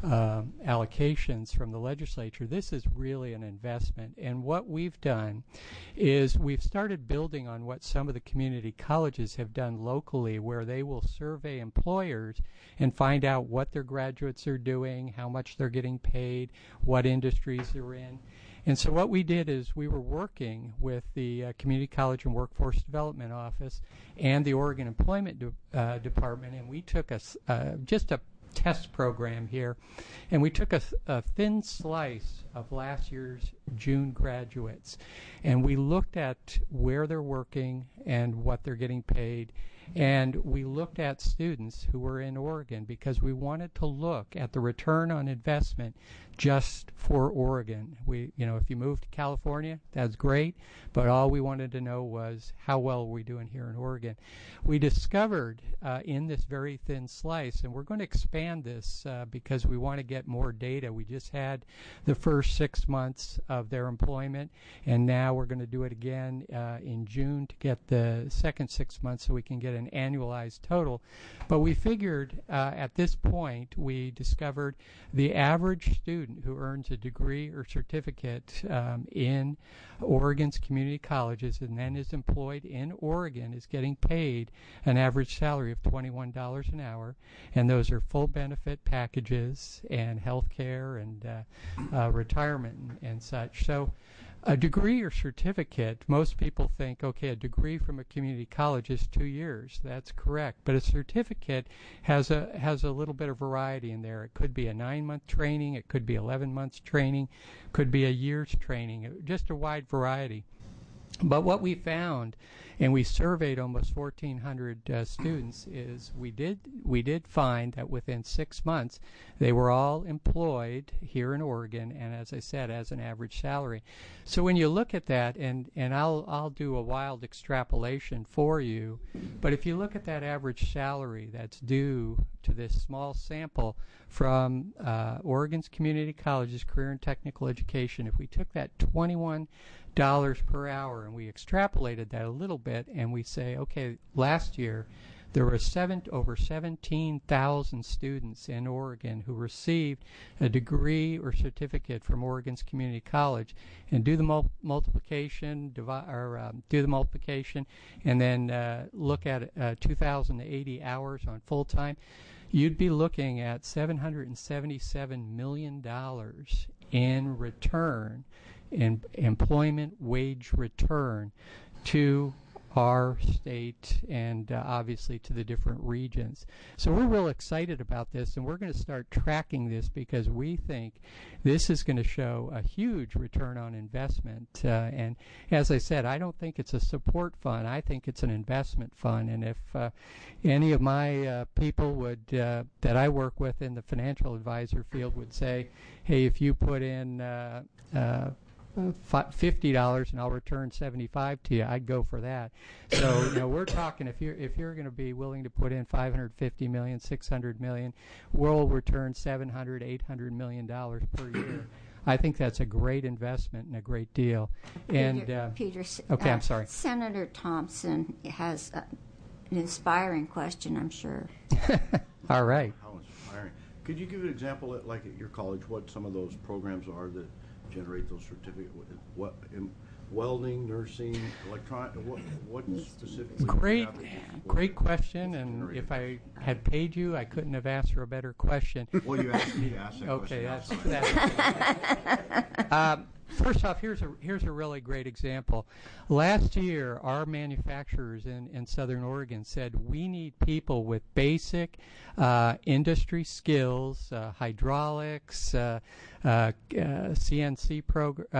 allocations from the legislature. This is really an investment. And what we've done is we've started building on what some of the community colleges have done locally, where they will survey employers and find out what their graduates are doing, how much they're getting paid, what industries they're in. And so what we did is we were working with the Community College and Workforce Development Office and the Oregon Employment Department, and we took just a test program here, and we took a thin slice of last year's June graduates, and we looked at where they're working and what they're getting paid. And we looked at students who were in Oregon because we wanted to look at the return on investment just for Oregon. If you moved to California, that's great, but all we wanted to know was how well are we doing here in Oregon. We discovered in this very thin slice, and we're going to expand this because we want to get more data. We just had the first 6 months of their employment, and now we're going to do it again in June to get the second 6 months so we can get an annualized total. But we figured at this point, we discovered the average student who earns a degree or certificate in Oregon's community colleges and then is employed in Oregon is getting paid an average salary of $21 an hour, and those are full benefit packages and health care and retirement and such. So a degree or certificate, most people think, okay, a degree from a community college is 2 years. That's correct. But a certificate has a little bit of variety in there. It could be a 9-month training. It could be 11 months training. Could be a year's training. Just a wide variety. But what we found, and we surveyed almost 1,400 students, is we did find that within 6 months they were all employed here in Oregon, and as I said, as an average salary. So when you look at that, and I'll do a wild extrapolation for you, but if you look at that average salary that's due to this small sample from Oregon's community colleges, career and technical education, if we took that $21 per hour and we extrapolated that a little bit and we say, okay, last year there were over 17,000 students in Oregon who received a degree or certificate from Oregon's community college, and do the multiplication, and then look at 2,080 hours on full time, you'd be looking at $777 million in return, in employment wage return to our state and obviously to the different regions. So we're real excited about this, and we're going to start tracking this because we think this is going to show a huge return on investment. And as I said, I don't think it's a support fund. I think it's an investment fund. And if any of my people would that I work with in the financial advisor field would say, hey, if you put in $50 and I'll return $75 to you, I'd go for that. So we're talking, if you're going to be willing to put in $550 million, $600 million, we'll return $700, $800 million per year. I think that's a great investment and a great deal. And
Peter,
okay, I'm sorry.
Senator Thompson has an inspiring question, I'm sure.
All right.
How inspiring. Could you give an example, like at your college, what some of those programs are that generate those certificates? What welding, nursing, electronic? What specifically?
Great question. And if I had paid you, I couldn't have asked for a better question.
Well, you asked me to ask that
okay,
question.
that's first off, here's a really great example. Last year, our manufacturers in Southern Oregon said we need people with basic industry skills, hydraulics, CNC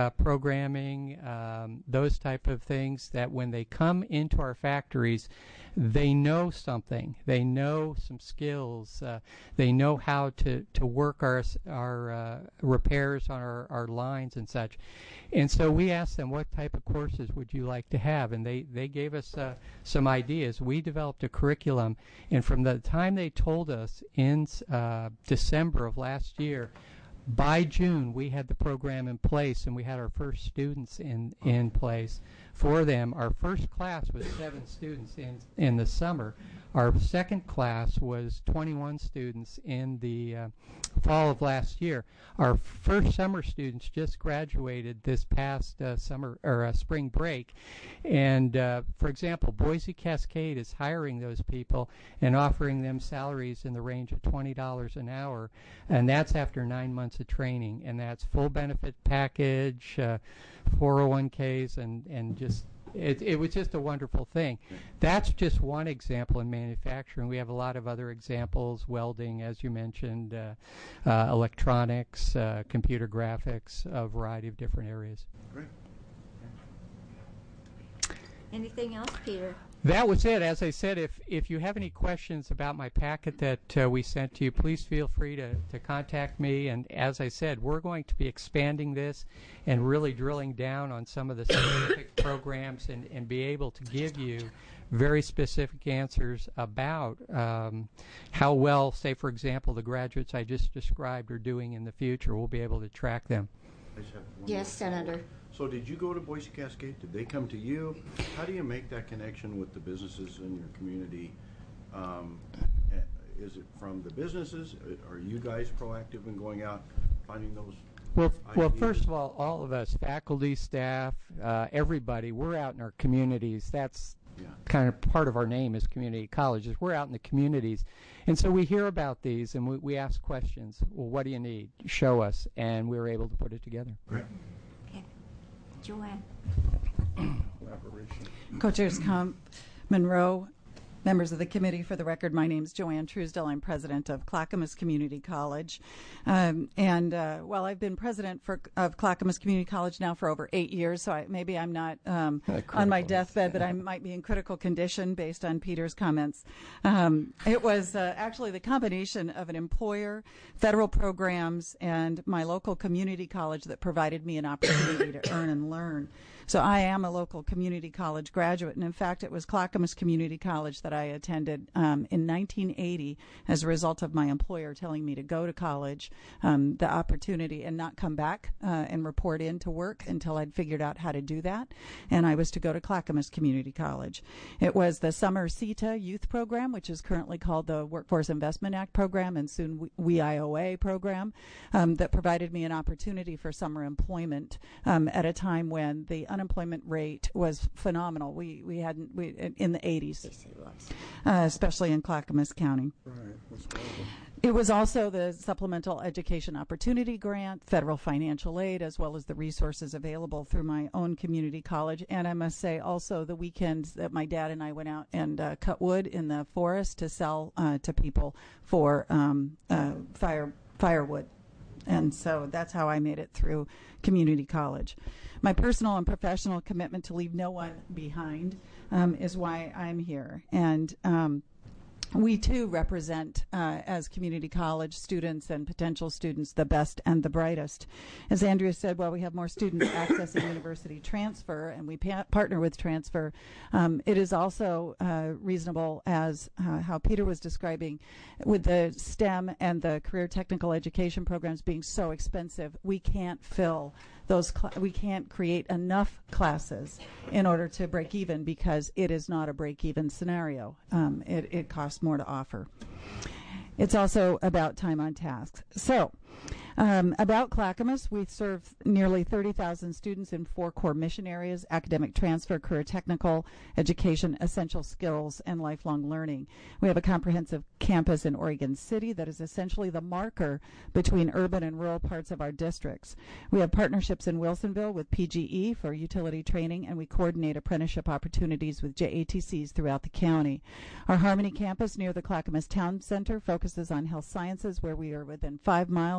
programming, those type of things, that when they come into our factories, they know something. They know some skills. They know how to work our repairs on our lines and such. And so we asked them, what type of courses would you like to have? And they gave us some ideas. We developed a curriculum, and from the time they told us in December of last year, by June we had the program in place, and we had our first students in place for them. Our first class was 7 students in the summer. Our second class was 21 students in the fall of last year. Our first summer students just graduated this past spring break. And for example, Boise Cascade is hiring those people and offering them salaries in the range of $20 an hour, and that's after 9 months of training, and that's full benefit package, 401ks, and just it was just a wonderful thing. That's just one example in manufacturing. We have a lot of other examples: welding, as you mentioned, electronics, computer graphics, a variety of different areas.
Great.
Anything else, Peter?
That was it. As I said, if you have any questions about my packet that we sent to you, please feel free to contact me. And as I said, we're going to be expanding this and really drilling down on some of the specific programs and be able to give you very specific answers about how well, say, for example, the graduates I just described are doing in the future. We'll be able to track them.
I just have one
Yes,
more.
Senator.
So did you go to Boise Cascade? Did they come to you? How do you make that connection with the businesses in your community? Is it from the businesses? Are you guys proactive in going out, finding those
Well,
ideas?
first of all of us, faculty, staff, everybody, we're out in our communities. That's kind of part of our name as community colleges. We're out in the communities. And so we hear about these, and we ask questions. Well, what do you need? Show us. And we were able to put it together.
Great.
Joanne.
Co-chairs Comp, Monroe, members of the committee, for the record, my name is Joanne Truesdell. I'm president of Clackamas Community College. While I've been president of Clackamas Community College now for over 8 years, so maybe I'm not on my deathbed, but I might be in critical condition based on Peter's comments. It was actually the combination of an employer, federal programs, and my local community college that provided me an opportunity to earn and learn. So I am a local community college graduate, and in fact, it was Clackamas Community College that I attended in 1980 as a result of my employer telling me to go to college, the opportunity, and not come back and report in to work until I'd figured out how to do that. And I was to go to Clackamas Community College. It was the Summer CETA Youth Program, which is currently called the Workforce Investment Act Program, and soon WIOA program, that provided me an opportunity for summer employment at a time when the unemployment rate was phenomenal. We hadn't in the 80s, especially in Clackamas County.
Right.
It was also the Supplemental Education Opportunity Grant, federal financial aid, as well as the resources available through my own community college. And I must say also the weekends that my dad and I went out and cut wood in the forest to sell to people for firewood. And so that's how I made it through community college. My personal and professional commitment to leave no one behind is why I'm here. And we too represent, as community college students and potential students, the best and the brightest. As Andrea said, while we have more students accessing university transfer, and we partner with transfer, it is also reasonable, as how Peter was describing, with the STEM and the career technical education programs being so expensive, we can't fill those. We can't create enough classes in order to break even, because it is not a break even scenario. It costs more to offer. It's also about time on task. So, about Clackamas, we serve nearly 30,000 students in 4 core mission areas: academic transfer, career technical, education, essential skills, and lifelong learning. We have a comprehensive campus in Oregon City that is essentially the marker between urban and rural parts of our districts. We have partnerships in Wilsonville with PGE for utility training, and we coordinate apprenticeship opportunities with JATCs throughout the county. Our Harmony campus near the Clackamas Town Center focuses on health sciences, where we are within 5 miles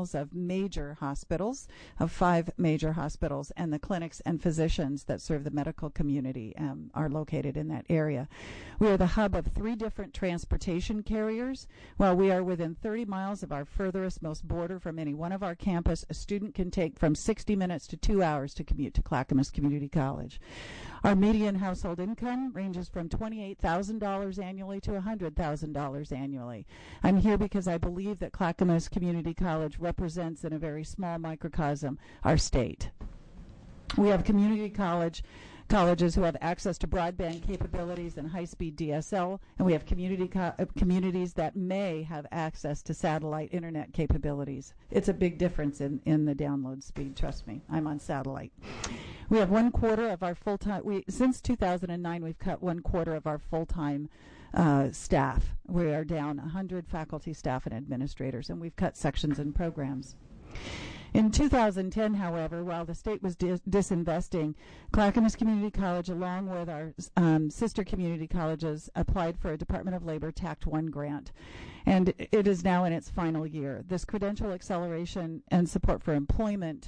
miles of major hospitals, of 5 major hospitals, and the clinics and physicians that serve the medical community are located in that area. We are the hub of 3 different transportation carriers. While we are within 30 miles of our furthest most border from any one of our campus, a student can take from 60 minutes to 2 hours to commute to Clackamas Community College. Our median household income ranges from $28,000 annually to $100,000 annually. I'm here because I believe that Clackamas Community College represents, in a very small microcosm, our state. We have community colleges who have access to broadband capabilities and high-speed DSL, and we have communities that may have access to satellite internet capabilities. It's a big difference in the download speed, trust me. I'm on satellite. We have 1/4 of our full-time, since 2009, we've cut 1/4 of our full-time staff. We are down 100 faculty, staff, and administrators, and we've cut sections and programs. In 2010, however, while the state was disinvesting, Clackamas Community College, along with our sister community colleges, applied for a Department of Labor TACT 1 grant, and it is now in its final year. This credential acceleration and support for employment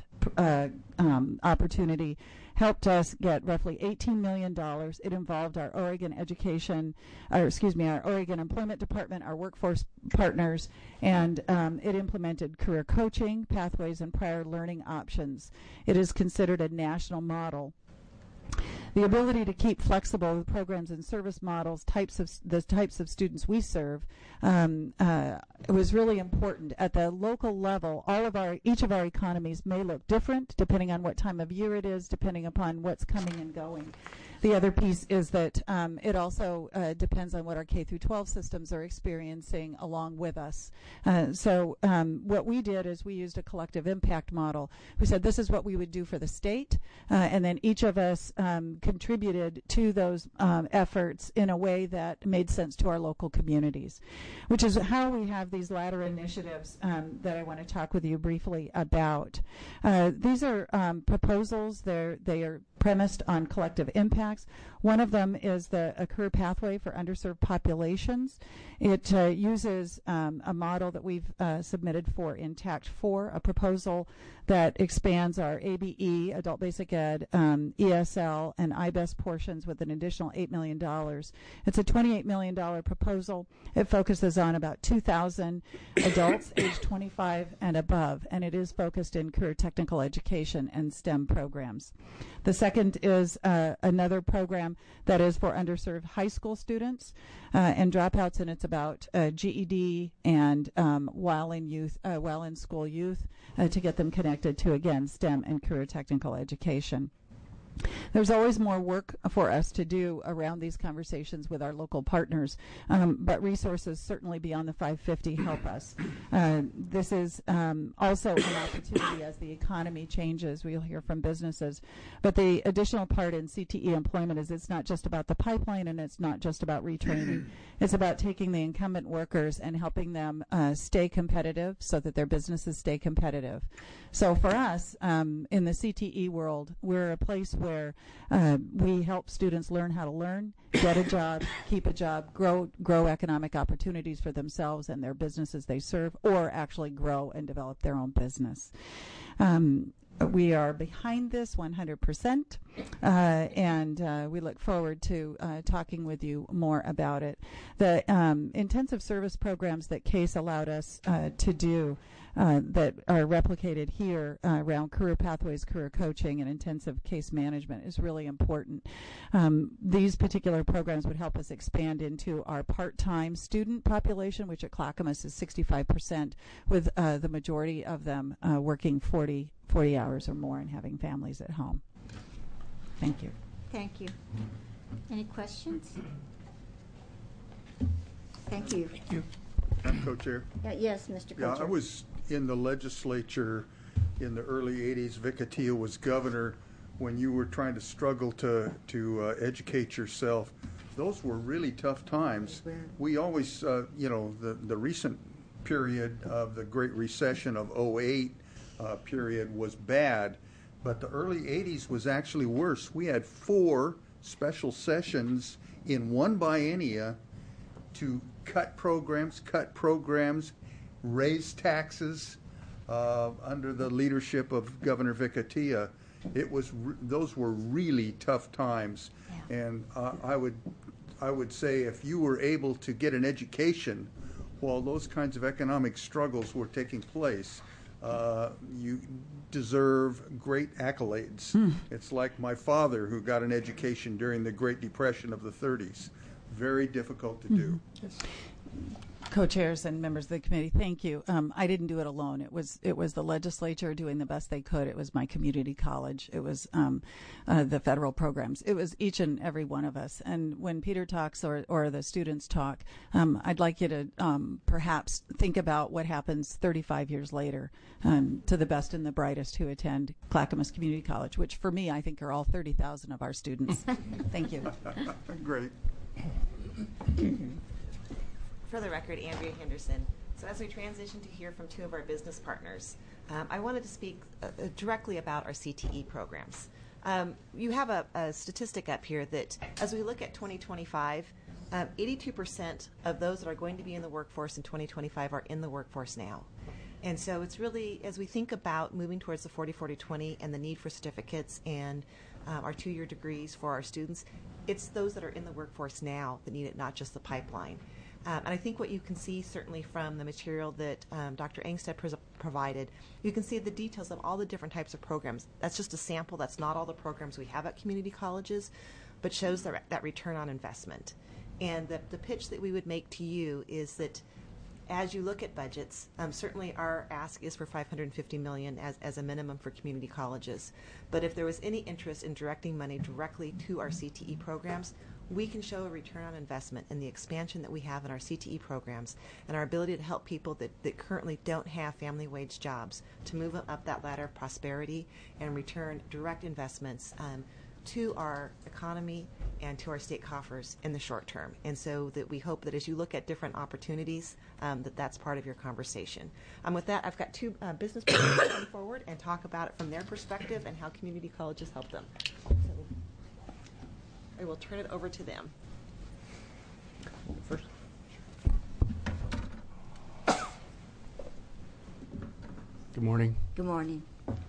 opportunity helped us get roughly $18 million. It involved our Oregon our Oregon Employment Department, our workforce partners, and it implemented career coaching, pathways, and prior learning options. It is considered a national model. The ability to keep flexible with programs and service models, the types of students we serve, was really important. At the local level, each of our economies may look different depending on what time of year it is, depending upon what's coming and going. The other piece is that it also depends on what our K through 12 systems are experiencing along with us. So what we did is we used a collective impact model. We said this is what we would do for the state, and then each of us contributed to those efforts in a way that made sense to our local communities, which is how we have these ladder initiatives that I want to talk with you briefly about. These are proposals. They are premised on collective impacts. One of them is a career pathway for underserved populations. It uses a model that we've submitted for in TACT 4, a proposal that expands our ABE, Adult Basic Ed, ESL, and IBEST portions with an additional $8 million. It's a $28 million proposal. It focuses on about 2,000 adults aged 25 and above, and it is focused in career technical education and STEM programs. The second is another program that is for underserved high school students and dropouts, and it's about GED and while in school youth to get them connected to, again, STEM and career technical education. There's always more work for us to do around these conversations with our local partners, but resources certainly beyond the 550 help us. This is also an opportunity as the economy changes. We'll hear from businesses. But the additional part in CTE employment is it's not just about the pipeline and it's not just about retraining. It's about taking the incumbent workers and helping them stay competitive so that their businesses stay competitive. So for us, in the CTE world, we're a place where we help students learn how to learn, get a job, keep a job, grow economic opportunities for themselves and their businesses they serve, or actually grow and develop their own business. We are behind this 100%, and we look forward to talking with you more about it. The intensive service programs that CASE allowed us to do that are replicated here around career pathways, career coaching, and intensive case management is really important. These particular programs would help us expand into our part-time student population, which at Clackamas is 65%, with the majority of them working 40 hours or more and having families at home. Thank you.
Thank you. Any questions? Thank you.
Thank you. Madam Co-Chair.
Yes, Mr. Co-Chair.
Yeah, I was in the legislature in the early 80s. Vic Attia was governor when you were trying to struggle to educate yourself. Those were really tough times. We always, the recent period of the Great Recession of 08 period was bad, but the early 80s was actually worse. We had 4 special sessions in one biennia to cut programs, raise taxes, under the leadership of Governor Vicatia. Those were really tough times, and I would say if you were able to get an education while those kinds of economic struggles were taking place, you deserve great accolades. It's like my father, who got an education during the Great Depression of the 30s. Very difficult to do.
Co-chairs and members of the committee, thank you. I didn't do it alone. It was the legislature doing the best they could. It was my community college. It was the federal programs. It was each and every one of us. And when Peter talks or the students talk, I'd like you to perhaps think about what happens 35 years later to the best and the brightest who attend Clackamas Community College, which for me I think are all 30,000 of our students. Thank you.
Great.
For the record, Andrea Henderson. So as we transition to hear from two of our business partners, I wanted to speak directly about our CTE programs. You have a statistic up here that as we look at 2025, 82% of those that are going to be in the workforce in 2025 are in the workforce now. And so it's really, as we think about moving towards the 40-40-20 and the need for certificates and our 2-year degrees for our students, it's those that are in the workforce now that need it, not just the pipeline. And I think what you can see certainly from the material that Dr. Angstead provided, you can see the details of all the different types of programs. That's just a sample. That's not all the programs we have at community colleges, but shows that return on investment. And the pitch that we would make to you is that as you look at budgets, certainly our ask is for $550 million as a minimum for community colleges. But if there was any interest in directing money directly to our CTE programs, we can show a return on investment in the expansion that we have in our CTE programs and our ability to help people that currently don't have family wage jobs to move up that ladder of prosperity and return direct investments to our economy and to our state coffers in the short term. And so that we hope that as you look at different opportunities, that's part of your conversation. With that, I've got two business partners come forward and talk about it from their perspective and how community colleges help them. I will turn it over to them.
First. Good morning.
Good morning.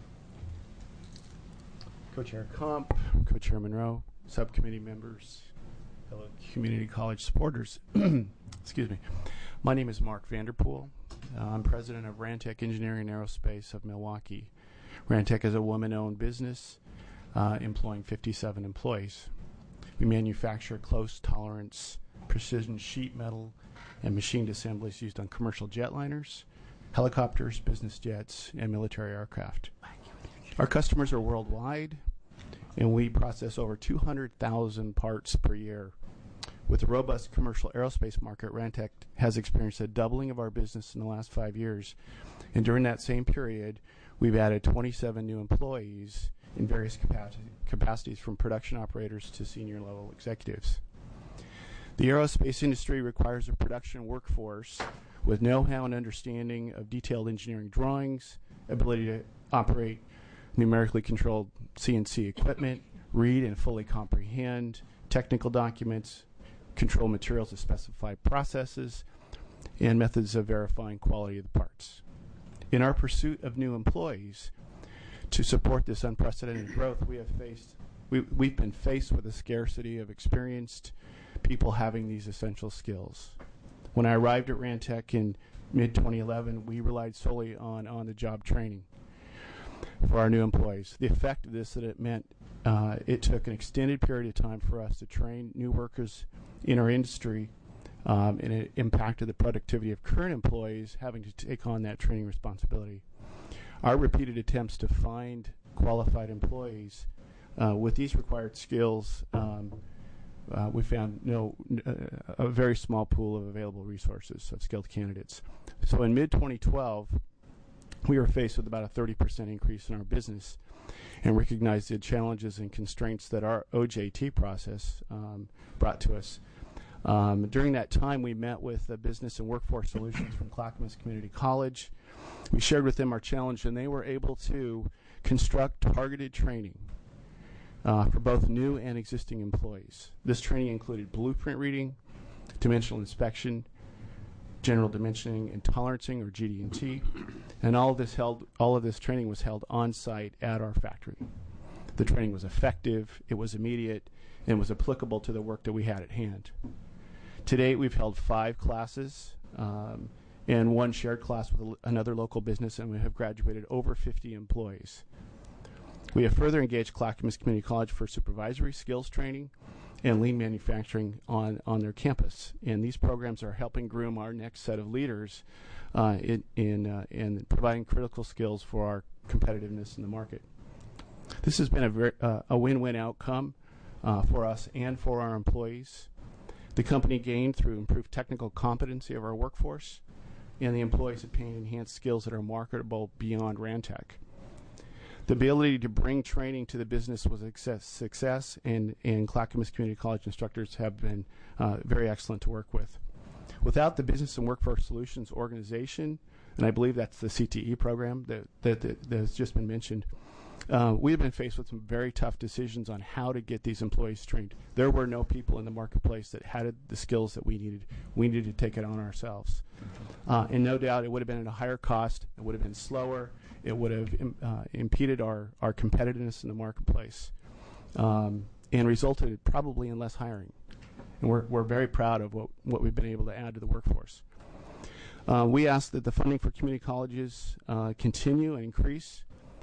Co-Chair Comp, Co-Chair Monroe, subcommittee members, fellow community college supporters. Excuse me. My name is Mark Vanderpool. I'm president of Rantec Engineering and Aerospace of Milwaukee. Rantec is a woman-owned business employing 57 employees. We manufacture close tolerance, precision sheet metal, and machined assemblies used on commercial jetliners, helicopters, business jets, and military aircraft. Our customers are worldwide, and we process over 200,000 parts per year. With the robust commercial aerospace market, Rantec has experienced a doubling of our business in the last 5 years. And during that same period, we've added 27 new employees in various capacities, from production operators to senior level executives. The aerospace industry requires a production workforce with know-how and understanding of detailed engineering drawings, ability to operate numerically controlled CNC equipment, read and fully comprehend technical documents, control materials of specified processes, and methods of verifying quality of the parts. In our pursuit of new employees, to support this unprecedented growth, we've been faced with a scarcity of experienced people having these essential skills. When I arrived at Rantec in mid-2011, we relied solely on on-the-job training for our new employees. The effect of this that it meant it took an extended period of time for us to train new workers in our industry, and it impacted the productivity of current employees having to take on that training responsibility. Our repeated attempts to find qualified employees with these required skills, we found a very small pool of available resources of skilled candidates. So in mid-2012, we were faced with about a 30% increase in our business and recognized the challenges and constraints that our OJT process brought to us. During that time, we met with Business and Workforce Solutions from Clackamas Community College. We shared with them our challenge, and they were able to construct targeted training for both new and existing employees. This training included blueprint reading, dimensional inspection, general dimensioning and tolerancing, or GD&T, and all of this training was held on site at our factory. The training was effective, it was immediate, and was applicable to the work that we had at hand. To date, we've held 5 classes and 1 shared class with another local business, and we have graduated over 50 employees. We have further engaged Clackamas Community College for supervisory skills training and lean manufacturing on their campus. And these programs are helping groom our next set of leaders in providing critical skills for our competitiveness in the market. This has been a win-win outcome for us and for our employees. The company gained through improved technical competency of our workforce, and the employees obtained enhanced skills that are marketable beyond Rantek. The ability to bring training to the business was a success, and Clackamas Community College instructors have been very excellent to work with. Without the Business and Workforce Solutions organization, and I believe that's the CTE program that has just been mentioned, we have been faced with some very tough decisions on how to get these employees trained. There were no people in the marketplace that had the skills that we needed. We needed to take it on ourselves. And no doubt it would have been at a higher cost, it would have been slower, it would have impeded our competitiveness in the marketplace, and resulted probably in less hiring. And we're very proud of what we've been able to add to the workforce. We ask that the funding for community colleges continue and increase.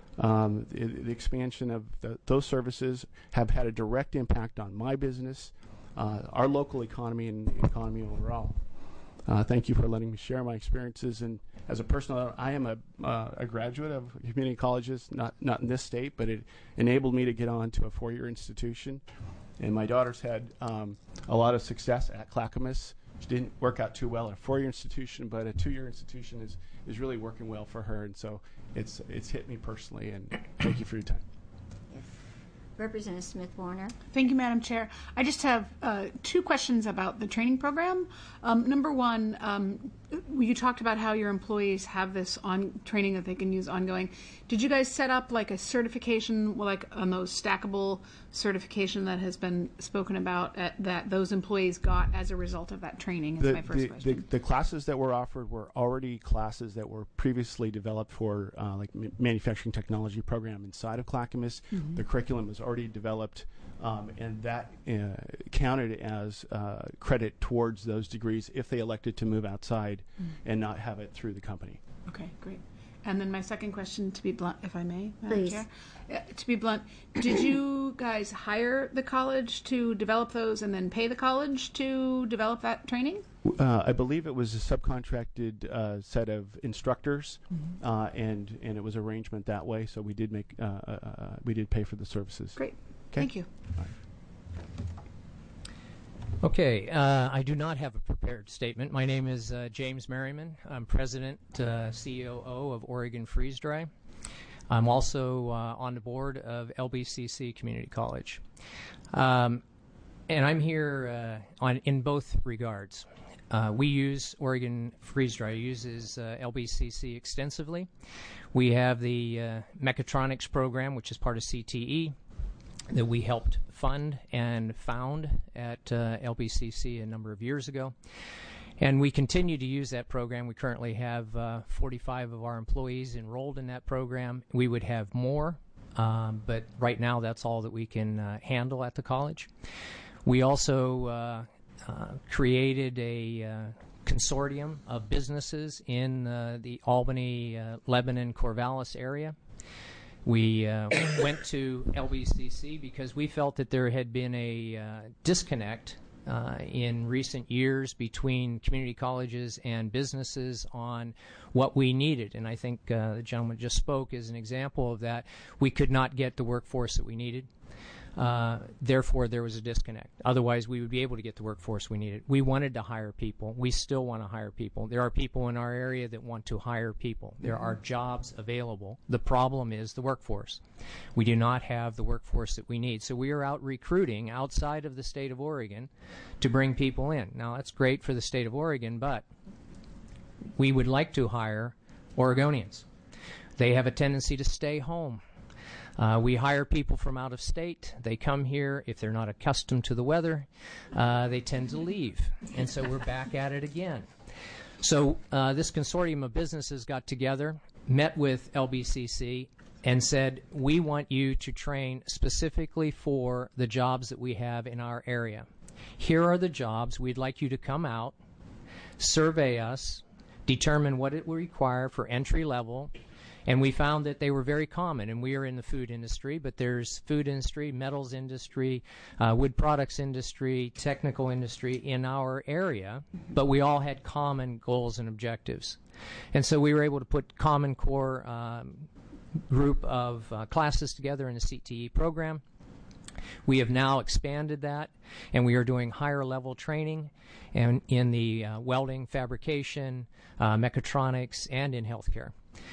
The expansion of those services have had a direct impact on my business, our local economy, and the economy overall. Thank you for letting me share my experiences. And as a personal, I am a graduate of community colleges, not in this state, but it enabled me to get on to a 4-year institution. And my daughter's had a lot of success at Clackamas. She didn't work out too well at a 4-year institution, but a 2-year institution is really working well for her. And so it's hit me personally. And thank you for your time.
Representative Smith Warner.
Thank you, Madam Chair. I just have 2 questions about the training program. Number one, you talked about how your employees have this training that they can use ongoing. Did you guys set up like a certification, like on those stackable certification that has been spoken about that those employees got as a result of that training? Is my first question.
The classes that were offered were already classes that were previously developed for like manufacturing technology program inside of Clackamas. Mm-hmm. The curriculum was already developed, and that counted as credit towards those degrees if they elected to move outside and not have it through the company.
Okay, great. And then my second question, to be blunt, if I may, Madam
Please.
Chair. To be blunt, did you guys hire the college to develop those and then pay the college to develop that training?
I believe it was a subcontracted set of instructors, mm-hmm. and it was arrangement that way. So we did pay for the services.
Great.
Okay?
Thank you.
All right.
Okay, I do not have a prepared statement. My name is James Merriman. I'm President, COO of Oregon Freeze Dry. I'm also on the board of LBCC Community College. And I'm here in both regards. We use Oregon Freeze Dry uses LBCC extensively. We have the mechatronics program, which is part of CTE, that we helped fund and found at LBCC a number of years ago. And we continue to use that program. We currently have 45 of our employees enrolled in that program. We would have more, but right now that's all that we can handle at the college. We also created a consortium of businesses in the Albany, Lebanon, Corvallis area. We went to LBCC because we felt that there had been a disconnect in recent years between community colleges and businesses on what we needed. And I think the gentleman just spoke as an example of that. We could not get the workforce that we needed. Therefore, there was a disconnect. Otherwise, we would be able to get the workforce we needed. We wanted to hire people. We still want to hire people. There are people in our area that want to hire people. There are jobs available. The problem is the workforce. We do not have the workforce that we need. So we are out recruiting outside of the state of Oregon to bring people in. Now, that's great for the state of Oregon, but we would like to hire Oregonians. They have a tendency to stay home. We hire people from out of state. They come here. If they're not accustomed to the weather, they tend to leave. And so we're back at it again. So this consortium of businesses got together, met with LBCC, and said, we want you to train specifically for the jobs that we have in our area. Here are the jobs. We'd like you to come out, survey us, determine what it will require for entry level. And we found that they were very common, and we are in the food industry, but there's food industry, metals industry, wood products industry, technical industry in our area, but we all had common goals and objectives. And so we were able to put common core group of classes together in the CTE program. We have now expanded that, and we are doing higher level training and in the welding, fabrication, mechatronics, and in healthcare.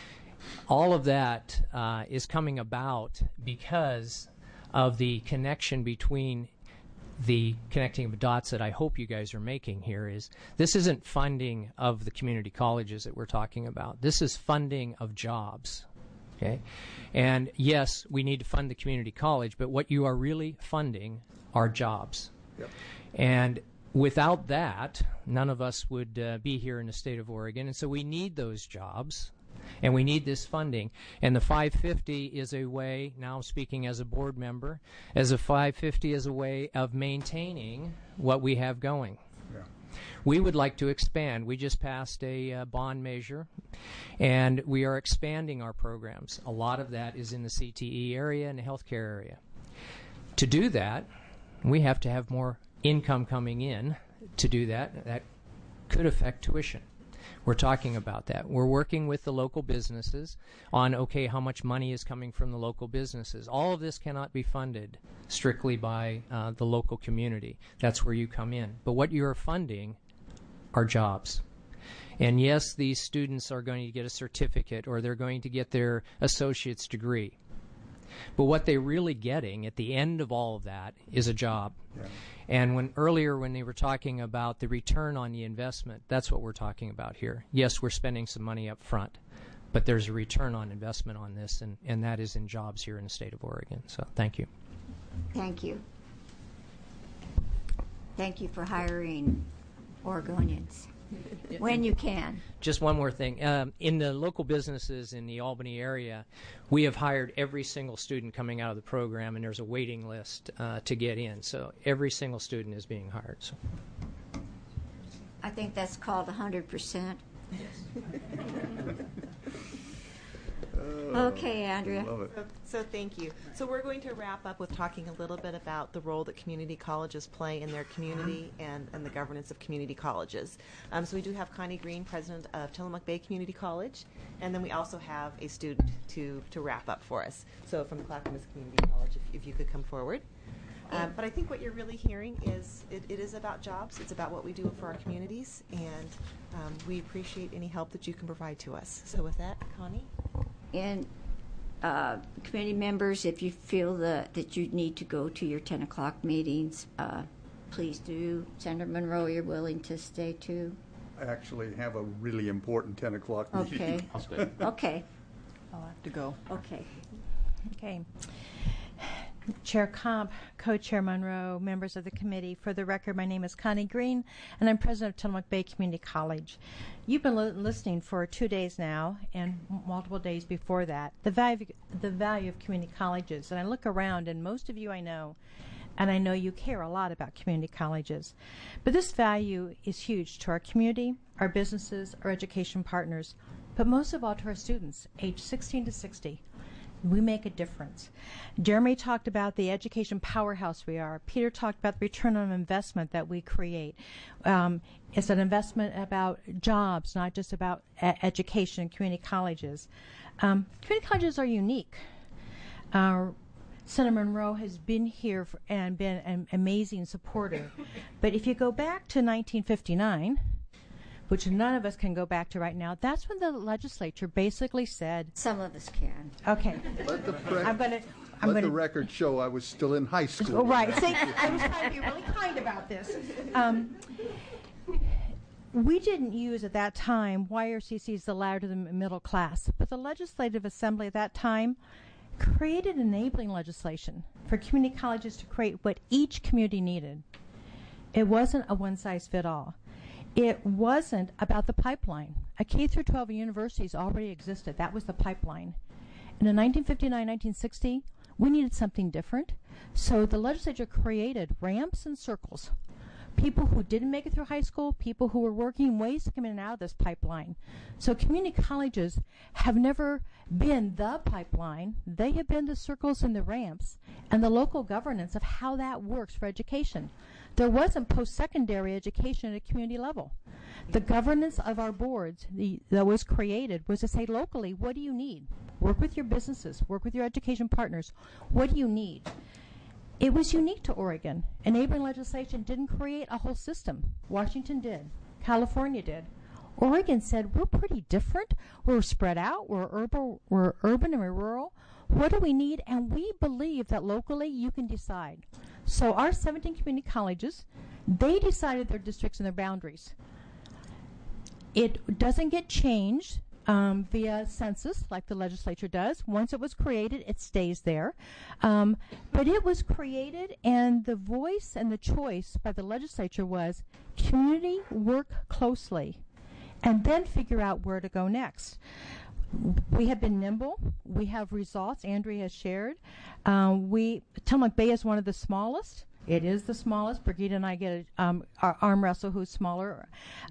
All of that is coming about because of the connection between the connecting of dots that I hope you guys are making here. Is this isn't funding of the community colleges that we're talking about. This is funding of jobs. Okay? And yes, we need to fund the community college, but what you are really funding are jobs. Yep. And without that, none of us would be here in the state of Oregon. And so we need those jobs. And we need this funding. And the 550 is a way, now I'm speaking as a board member, as a 550 is a way of maintaining what we have going. Yeah. We would like to expand. We just passed a bond measure, and we are expanding our programs. A lot of that is in the CTE area and the healthcare area. To do that, we have to have more income coming in. To do that, that could affect tuition. We're talking about that. We're working with the local businesses on, okay, how much money is coming from the local businesses. All of this cannot be funded strictly by the local community. That's where you come in. But what you're funding are jobs. And yes, these students are going to get a certificate or they're going to get their associate's degree. But what they're really getting at the end of all of that is a job. Yeah. And earlier when they were talking about the return on the investment, that's what we're talking about here. Yes, we're spending some money up front, but there's a return on investment on this, and that is in jobs here in the state of Oregon. So thank you.
Thank you. Thank you for hiring Oregonians when you can.
Just one more thing. In the local businesses in the Albany area, we have hired every single student coming out of the program, and there's a waiting list to get in. So every single student is being hired. So.
I think that's called 100%. Okay, Andrea.
Love it.
So thank you. So we're going to wrap up with talking a little bit about the role that community colleges play in their community and the governance of community colleges. So we do have Connie Green, president of Tillamook Bay Community College, and then we also have a student to wrap up for us. So from Clackamas Community College, if you could come forward. But I think what you're really hearing is it is about jobs. It's about what we do for our communities, and we appreciate any help that you can provide to us. So with that, Connie?
And committee members, if you feel that you need to go to your 10 o'clock meetings, please do. Senator Monroe, you're willing to stay too?
I actually have a really important 10 o'clock meeting.
Okay.
I'll stay.
Okay.
I'll have to go.
Okay.
Okay. Chair Comp, Co-Chair Monroe, members of the committee. For the record, my name is Connie Green, and I'm president of Tillamook Bay Community College. You've been listening for 2 days now, and multiple days before that, the value of community colleges. And I look around, and most of you I know, and I know you care a lot about community colleges. But this value is huge to our community, our businesses, our education partners, but most of all to our students, aged 16 to 60. We make a difference. Jeremy talked about the education powerhouse we are. Peter talked about the return on investment that we create. It's an investment about jobs, not just about education and community colleges. Community colleges are unique. Senator Monroe has been here and been an amazing supporter. But if you go back to 1959, which none of us can go back to right now, that's when the legislature basically said...
Some of us can.
Okay.
Let the record show I was still in high school.
Oh, right. See, I was trying to be really kind about this. We didn't use at that time YRCC's the ladder to the middle class, but the Legislative Assembly at that time created enabling legislation for community colleges to create what each community needed. It wasn't a one-size-fit-all. It wasn't about the pipeline. A K-12 universities already existed. That was the pipeline. And in 1959, 1960, we needed something different. So the legislature created ramps and circles. People who didn't make it through high school, people who were working ways to come in and out of this pipeline. So community colleges have never been the pipeline. They have been the circles and the ramps and the local governance of how that works for education. There wasn't post-secondary education at a community level. The governance of our boards that was created was to say locally, what do you need? Work with your businesses, work with your education partners. What do you need? It was unique to Oregon. Enabling legislation didn't create a whole system. Washington did. California did. Oregon said, we're pretty different. We're spread out. We're urban and we're rural. What do we need? And we believe that locally you can decide. So our 17 community colleges, they decided their districts and their boundaries. It doesn't get changed via census like the legislature does. Once it was created, it stays there. But it was created, and the voice and the choice by the legislature was community work closely and then figure out where to go next. We have been nimble. We have results Andrea has shared. Tillamook Bay is one of the smallest. It is the smallest. Brigitte and I get our arm wrestle who's smaller.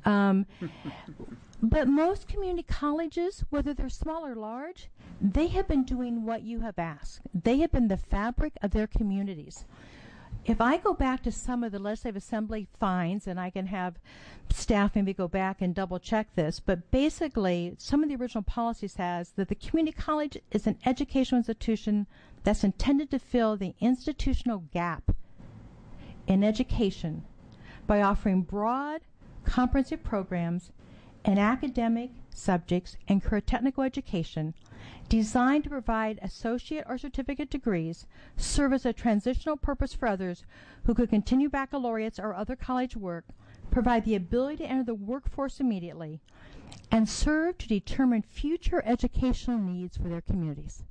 But most community colleges, whether they're small or large, they have been doing what you have asked. They have been the fabric of their communities. If I go back to some of the Legislative Assembly finds, and I can have staff maybe go back and double check this, but basically some of the original policies has that the community college is an educational institution that's intended to fill the institutional gap in education by offering broad, comprehensive programs in academic subjects and career technical education designed to provide associate or certificate degrees, serve as a transitional purpose for others who could continue baccalaureates or other college work, provide the ability to enter the workforce immediately, and serve to determine future educational needs for their communities.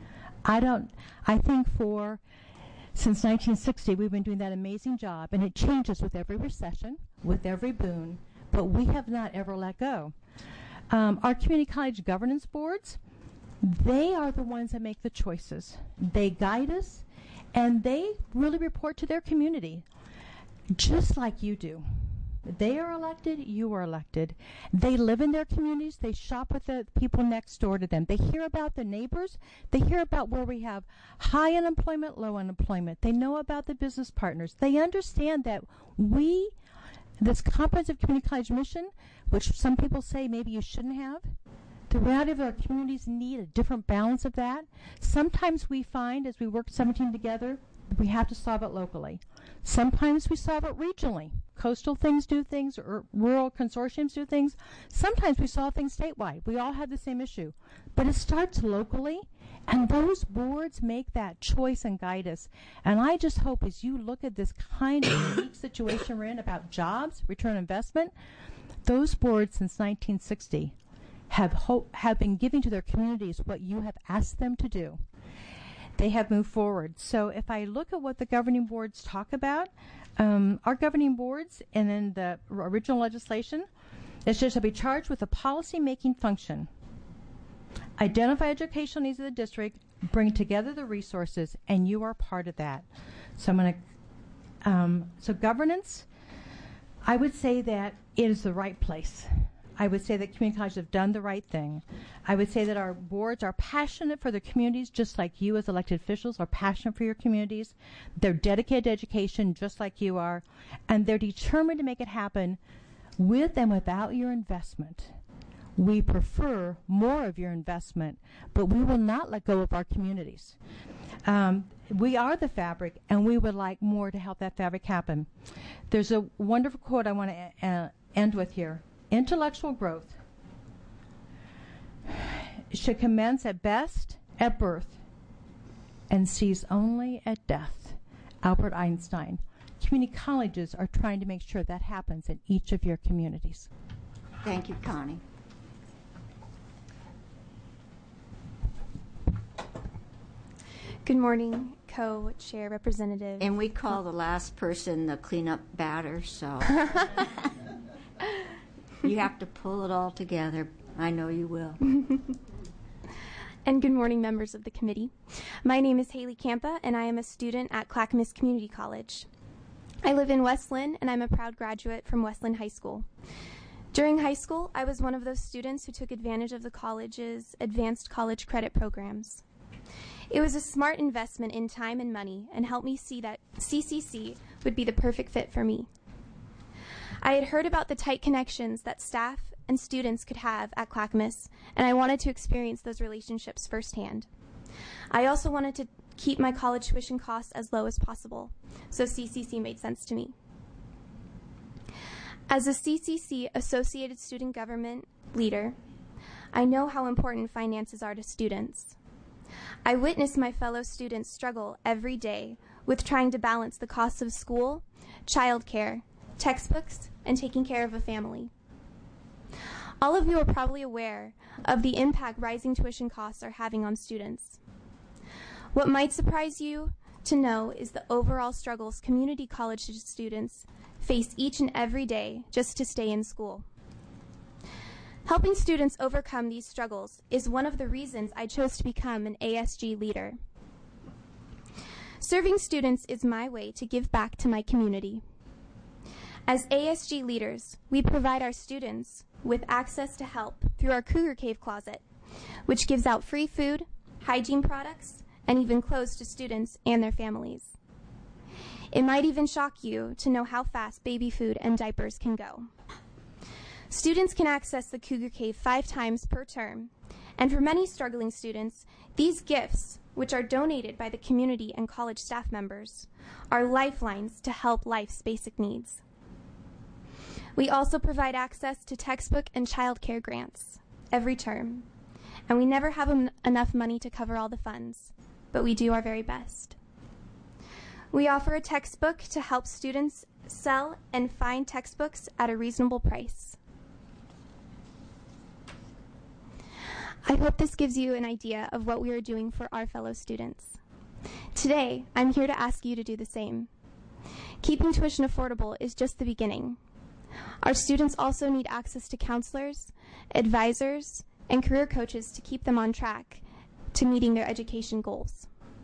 Since 1960, we've been doing that amazing job, and it changes with every recession, with every boon, but we have not ever let go. Our community college governance boards, they are the ones that make the choices. They guide us, and they really report to their community, just like you do. They are elected, you are elected. They live in their communities. They shop with the people next door to them. They hear about the neighbors. They hear about where we have high unemployment, low unemployment. They know about the business partners. They understand that this comprehensive community college mission, which some people say maybe you shouldn't have, the reality of our communities need a different balance of that. Sometimes we find, as we work 17 together, we have to solve it locally. Sometimes we solve it regionally. Coastal things do things, or rural consortiums do things. Sometimes we solve things statewide. We all have the same issue. But it starts locally, and those boards make that choice and guide us. And I just hope as you look at this kind of unique situation we're in about jobs, return on investment, those boards since 1960 have been giving to their communities what you have asked them to do. They have moved forward. So if I look at what the governing boards talk about, our governing boards and in the original legislation, it says to be charged with a policy-making function, identify educational needs of the district, bring together the resources, and you are part of that. So I'm going to, so governance, I would say that it is the right place. I would say that community colleges have done the right thing. I would say that our boards are passionate for their communities, just like you as elected officials are passionate for your communities. They're dedicated to education, just like you are. And they're determined to make it happen with and without your investment. We prefer more of your investment, but we will not let go of our communities. We are the fabric, and we would like more to help that fabric happen. There's a wonderful quote I want to end with here. Intellectual growth should commence at best at birth and cease only at death. Albert Einstein. Community colleges are trying to make sure that happens in each of your communities.
Thank you, Connie.
Good morning, Co-Chair Representative.
And we call the last person the cleanup batter, so. You have to pull it all together. I know you will.
And good morning, members of the committee. My name is Haley Campa, and I am a student at Clackamas Community College. I live in West Linn, and I'm a proud graduate from West Linn High School. During high school, I was one of those students who took advantage of the college's advanced college credit programs. It was a smart investment in time and money and helped me see that CCC would be the perfect fit for me. I had heard about the tight connections that staff and students could have at Clackamas, and I wanted to experience those relationships firsthand. I also wanted to keep my college tuition costs as low as possible, so CCC made sense to me. As a CCC Associated Student Government leader, I know how important finances are to students. I witness my fellow students struggle every day with trying to balance the costs of school, childcare, textbooks, and taking care of a family. All of you are probably aware of the impact rising tuition costs are having on students. What might surprise you to know is the overall struggles community college students face each and every day just to stay in school. Helping students overcome these struggles is one of the reasons I chose to become an ASG leader. Serving students is my way to give back to my community. As ASG leaders, we provide our students with access to help through our Cougar Cave Closet, which gives out free food, hygiene products, and even clothes to students and their families. It might even shock you to know how fast baby food and diapers can go. Students can access the Cougar Cave 5 times per term, and for many struggling students, these gifts, which are donated by the community and college staff members, are lifelines to help life's basic needs. We also provide access to textbook and childcare grants every term, and we never have enough money to cover all the funds, but we do our very best. We offer a textbook to help students sell and find textbooks at a reasonable price. I hope this gives you an idea of what we are doing for our fellow students. Today, I'm here to ask you to do the same. Keeping tuition affordable is just the beginning. Our students also need access to counselors, advisors, and career coaches to keep them on track to meeting their education goals.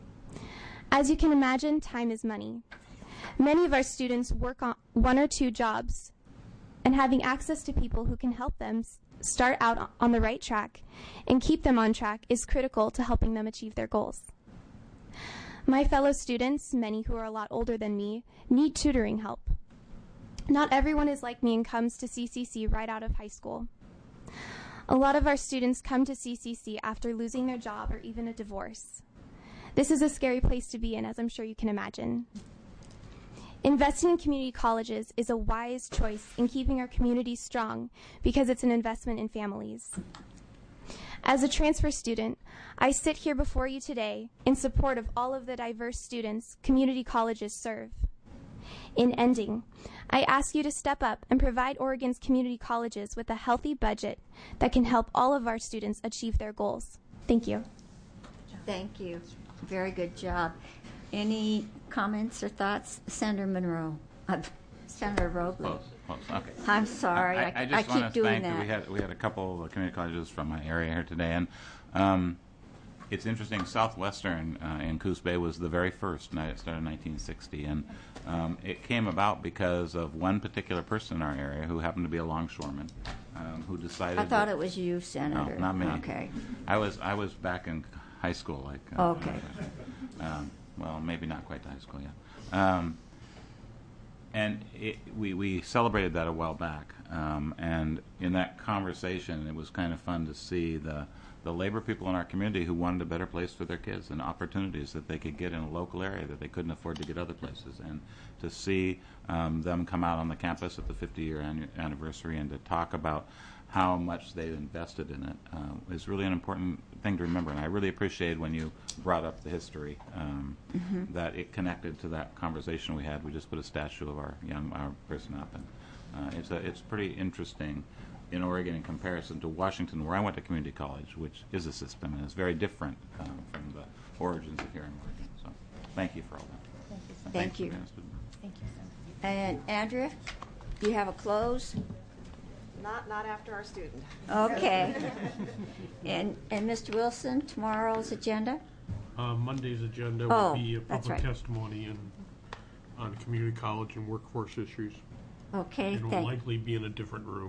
As you can imagine, time is money. Many of our students work on 1 or 2 jobs, and having access to people who can help them start out on the right track and keep them on track is critical to helping them achieve their goals. My fellow students, many who are a lot older than me, need tutoring help. Not everyone is like me and comes to CCC right out of high school. A lot of our students come to CCC after losing their job or even a divorce. This is a scary place to be in, as I'm sure you can imagine. Investing in community colleges is a wise choice in keeping our communities strong because it's an investment in families. As a transfer student, I sit here before you today in support of all of the diverse students community colleges serve. In ending, I ask you to step up and provide Oregon's community colleges with a healthy budget that can help all of our students achieve their goals. Thank you.
Thank you. Very good job. Any comments or thoughts? Senator Monroe. Senator Robley.
Close. Okay.
I'm sorry.
I
I
just
keep
want to
doing
thank
that.
we had a couple of community colleges from my area here today, and it's interesting. Southwestern in Coos Bay was the very first, and it started in 1960, and it came about because of one particular person in our area who happened to be a longshoreman, who decided.
I thought it was you, Senator.
No, not me.
Okay.
I was back in high school, like.
Okay.
Well, maybe not quite to high school yet. And we celebrated that a while back, and in that conversation, it was kind of fun to see the labor people in our community who wanted a better place for their kids and opportunities that they could get in a local area that they couldn't afford to get other places, and to see them come out on the campus at the 50-year anniversary and to talk about how much they've invested in it is really an important thing to remember. And I really appreciated when you brought up the history, that it connected to that conversation we had. We just put a statue of our person up, and it's pretty interesting in Oregon in comparison to Washington, where I went to community college, which is a system and is very different from the origins of here in Oregon. So thank you for all that.
Thank you.
Thank you.
And Andrea, do you have a close?
Not after our student.
Okay. And Mr. Wilson, tomorrow's agenda?
Monday's agenda
Oh,
will be a
that's
public
right.
testimony on community college and workforce issues.
Okay,
It will
thank.
likely be in a different room.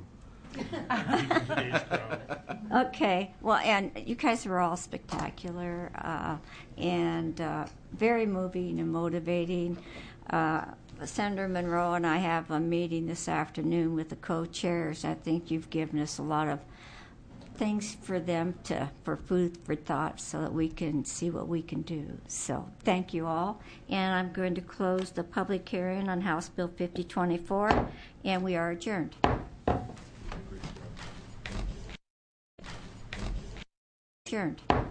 Okay, well, and you guys were all spectacular and very moving and motivating. Senator Monroe and I have a meeting this afternoon with the co-chairs. I think you've given us a lot of things for them for food for thought so that we can see what we can do. So thank you all. And I'm going to close the public hearing on House Bill 5024, and we are adjourned. Adjourned.